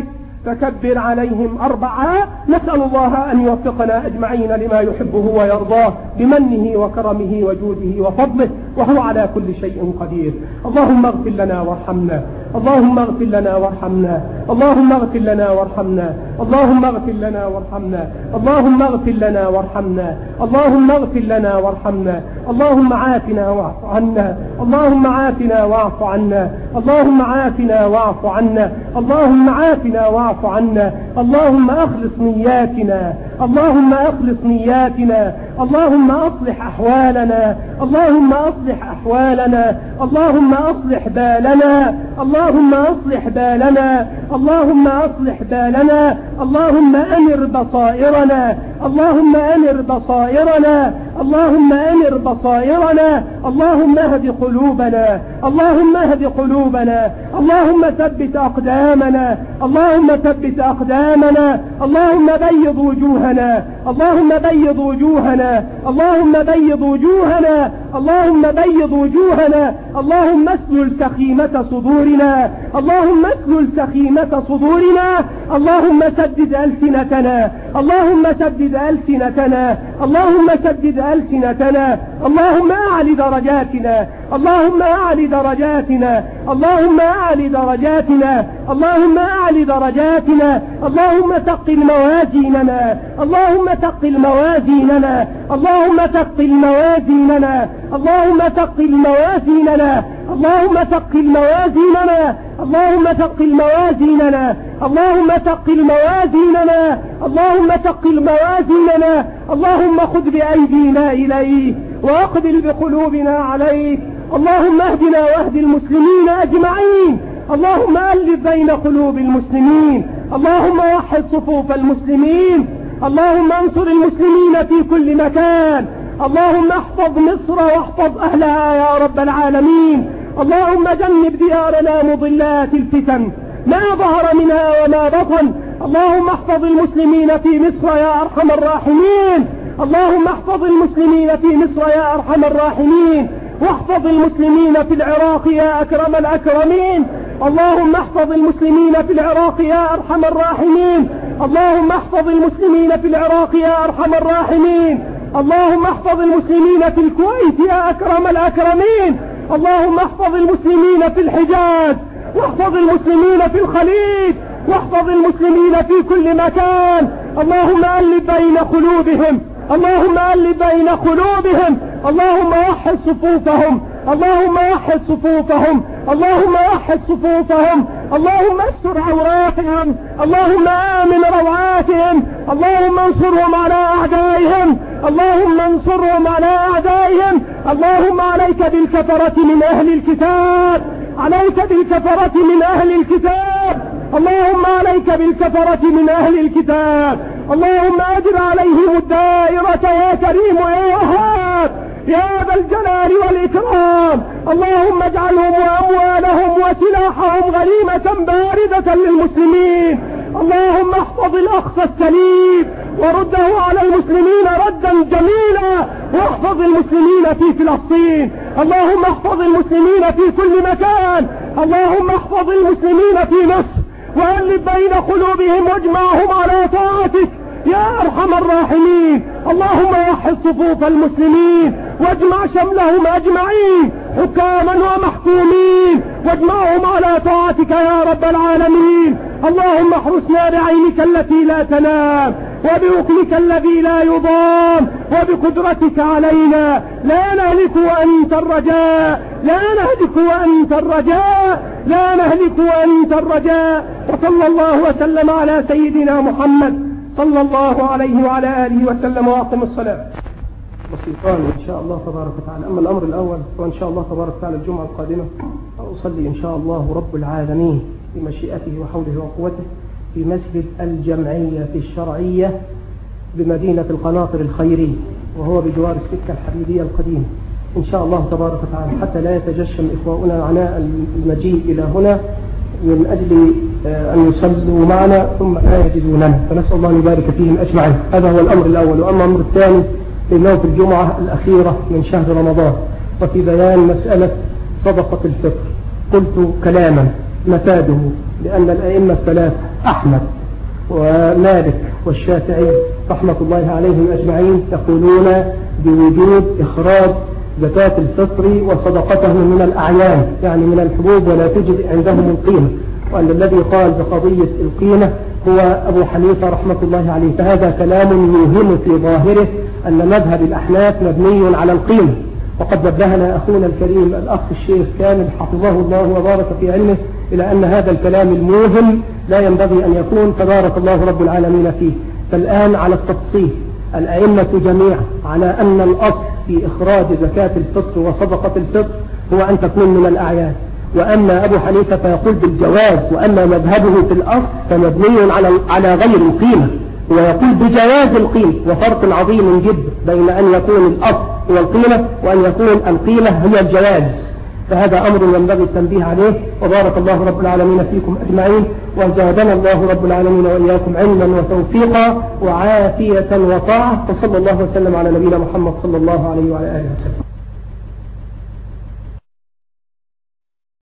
فكبر عليهم أربعة. نسأل الله أن يوفقنا أجمعين لما يحبه ويرضاه بمنه وكرمه وجوده وفضله، وهو على كل شيء قدير. اللهم اغفر لنا وارحمنا، اللهم اغفر لنا وارحمنا، اللهم اغفر لنا وارحمنا، اللهم اغفر لنا وارحمنا، اللهم اغفر لنا وارحمنا، اللهم اغفر لنا وارحمنا، اللهم عافنا واعف عنا، اللهم عافنا واعف عنا، اللهم عافنا واعف عنا، اللهم عافنا واعف عنا، اللهم اخلص نياتنا، اللهم اخلص نياتنا، اللهم اصلح احوالنا، اللهم اصلح احوالنا، اللهم اصلح بالنا، اللهم اصلح بالنا، اللهم اصلح بالنا، اللهم انر بصائرنا، اللهم انر بصائرنا، اللهم انر بصائرنا، اللهم اهد قلوبنا، اللهم اهد قلوبنا، اللهم ثبت اقدامنا، اللهم ثبت اقدامنا، اللهم بيض وجوهنا، اللهم بيض وجوهنا، اللهم بيض وجوهنا، اللهم بيض وجوهنا، اللهم اسلل سخيمة صدورنا، اللهم اسلل سخيمة صدورنا، اللهم سدد ألسنتنا، اللهم سدد ألسنتنا، اللهم سدد ألسنتنا، اللهم أعل درجاتنا، اللهم أعل درجاتنا، اللهم أعل درجاتنا، اللهم أعل درجاتنا، اللهم ثقل موازيننا، اللهم ثقل موازيننا، اللهم ثقل موازيننا، اللهم ثقل موازيننا، اللهم ثقل موازيننا، اللهم ثقل موازيننا، اللهم ثقل موازيننا، اللهم ثقل موازيننا، اللهم خذ بأيدينا إليه وأقبل بقلوبنا عليك، اللهم اهدنا واهد المسلمين أجمعين، اللهم ألف بين قلوب المسلمين، اللهم وحد صفوف المسلمين، اللهم انصر المسلمين في كل مكان، اللهم احفظ مصر واحفظ أهلها يا رب العالمين، اللهم جنب ديارنا مضلات الفتن ما ظهر منها وما بطن، اللهم احفظ المسلمين في مصر يا أرحم الراحمين، اللهم احفظ المسلمين في مصر يا أرحم الراحمين، واحفظ المسلمين في العراق يا أكرم الأكرمين، اللهم احفظ المسلمين في العراق يا أرحم الراحمين، اللهم احفظ المسلمين في العراق يا أرحم الراحمين، اللهم احفظ المسلمين في الكويت يا أكرم الأكرمين، اللهم احفظ المسلمين في الحجاز، واحفظ المسلمين في الخليج، واحفظ المسلمين في كل مكان، اللهم ألف بين قلوبهم، اللهم ألف بين قلوبهم، اللهم وحد صفوفهم، اللهم وحد صفوفهم، اللهم وحد صفوفهم، اللهم استر عوراتهم، اللهم آمن روعاتهم، اللهم انصرهم على أعدائهم، اللهم انصرهم على أعدائهم، اللهم عليك بالكفرة من أهل الكتاب، عليك بالكفرة من أهل الكتاب، اللهم عليك بالكفرة من أهل الكتاب، اللهم أجر عليهم الدائرة يا كريم يا وهاب يا ذا الجلال والإكرام، اللهم اجعلهم وأموالهم وسلاحهم غنيمة باردة للمسلمين، اللهم احفظ الأقصى السليم ورده على المسلمين ردا جميلا، واحفظ المسلمين في فلسطين، اللهم احفظ المسلمين في كل مكان، اللهم احفظ المسلمين في مصر وألف بين قلوبهم واجمعهم على طاعتك يا أرحم الراحمين، اللهم وحد صفوف المسلمين واجمع شملهم أجمعين حكاما ومحكومين، واجمعهم على طاعتك يا رب العالمين، اللهم احرسنا بعينك التي لا تنام وبوكلك الذي لا يضام وبقدرتك علينا، لا نهلك وأنت الرجاء، لا نهلك وأنت الرجاء، لا نهلك وأنت الرجاء، وصلى الله وسلم على سيدنا محمد صلى الله عليه وعلى آله وسلم، وأقم الصلاة. بسيطان إن شاء الله تبارك وتعالى. أما الأمر الأول وإن شاء الله تبارك وتعالى الجمعة القادمة أصلي إن شاء الله رب العالمين بمشيئته وحوله وقوته في مسجد الجمعية الشرعية بمدينة القناطر الخيرية، وهو بجوار السكة الحديدية القديمة إن شاء الله تبارك وتعالى، حتى لا يتجشم إخواننا عناء المجيء إلى هنا من أجل أن يصلوا معنا ثم لا يجدوننا، فنسأل الله أن يبارك فيهم أجمعين. هذا هو الأمر الأول. وأما الأمر الثاني إنه في الجمعة الأخيرة من شهر رمضان وفي بيان مسألة صدقة الفطر قلت كلاما مفاده لأن الأئمة الثلاثة أحمد ومالك والشافعي رحمة الله عليهم أجمعين يقولون بوجوب إخراج زكاة الفطر وصدقته من الأعيان، يعني من الحبوب، ولا تجد عندهم القيمة، وأن الذي قال بقضية القيمة هو أبو حنيفة رحمة الله عليه. فهذا كلام يوهم في ظاهره أن مذهب الأحناف مبني على القيمة، وقد نبهنا أخونا الكريم الأخ الشيخ كامل حفظه الله وبارك في علمه إلى أن هذا الكلام الموهم لا ينبغي أن يكون، تبارك الله رب العالمين فيه. فالآن على التفصيل، الأئمة جميعا على أن الأصل في إخراج زكاة الفطر وصدقة الفطر هو أن تكون من الأعيان، وأما أبو حنيفة فيقول بالجواز، وأما مذهبه في الأصل فمبني على على غير القيمة، ويقول بجواز القيمة، وفرق عظيم جدا بين أن يكون الأصل هو القيمة وأن يكون القيمة هي الجواز. فهذا أمر ينبغي التنبيه عليه. وبارك الله رب العالمين فيكم أجمعين، وزادنا الله رب العالمين وإياكم علما وتوفيقا وعافية وطاعة، وصلى الله وسلم على نبينا محمد صلى الله عليه وعلى آله وسلم.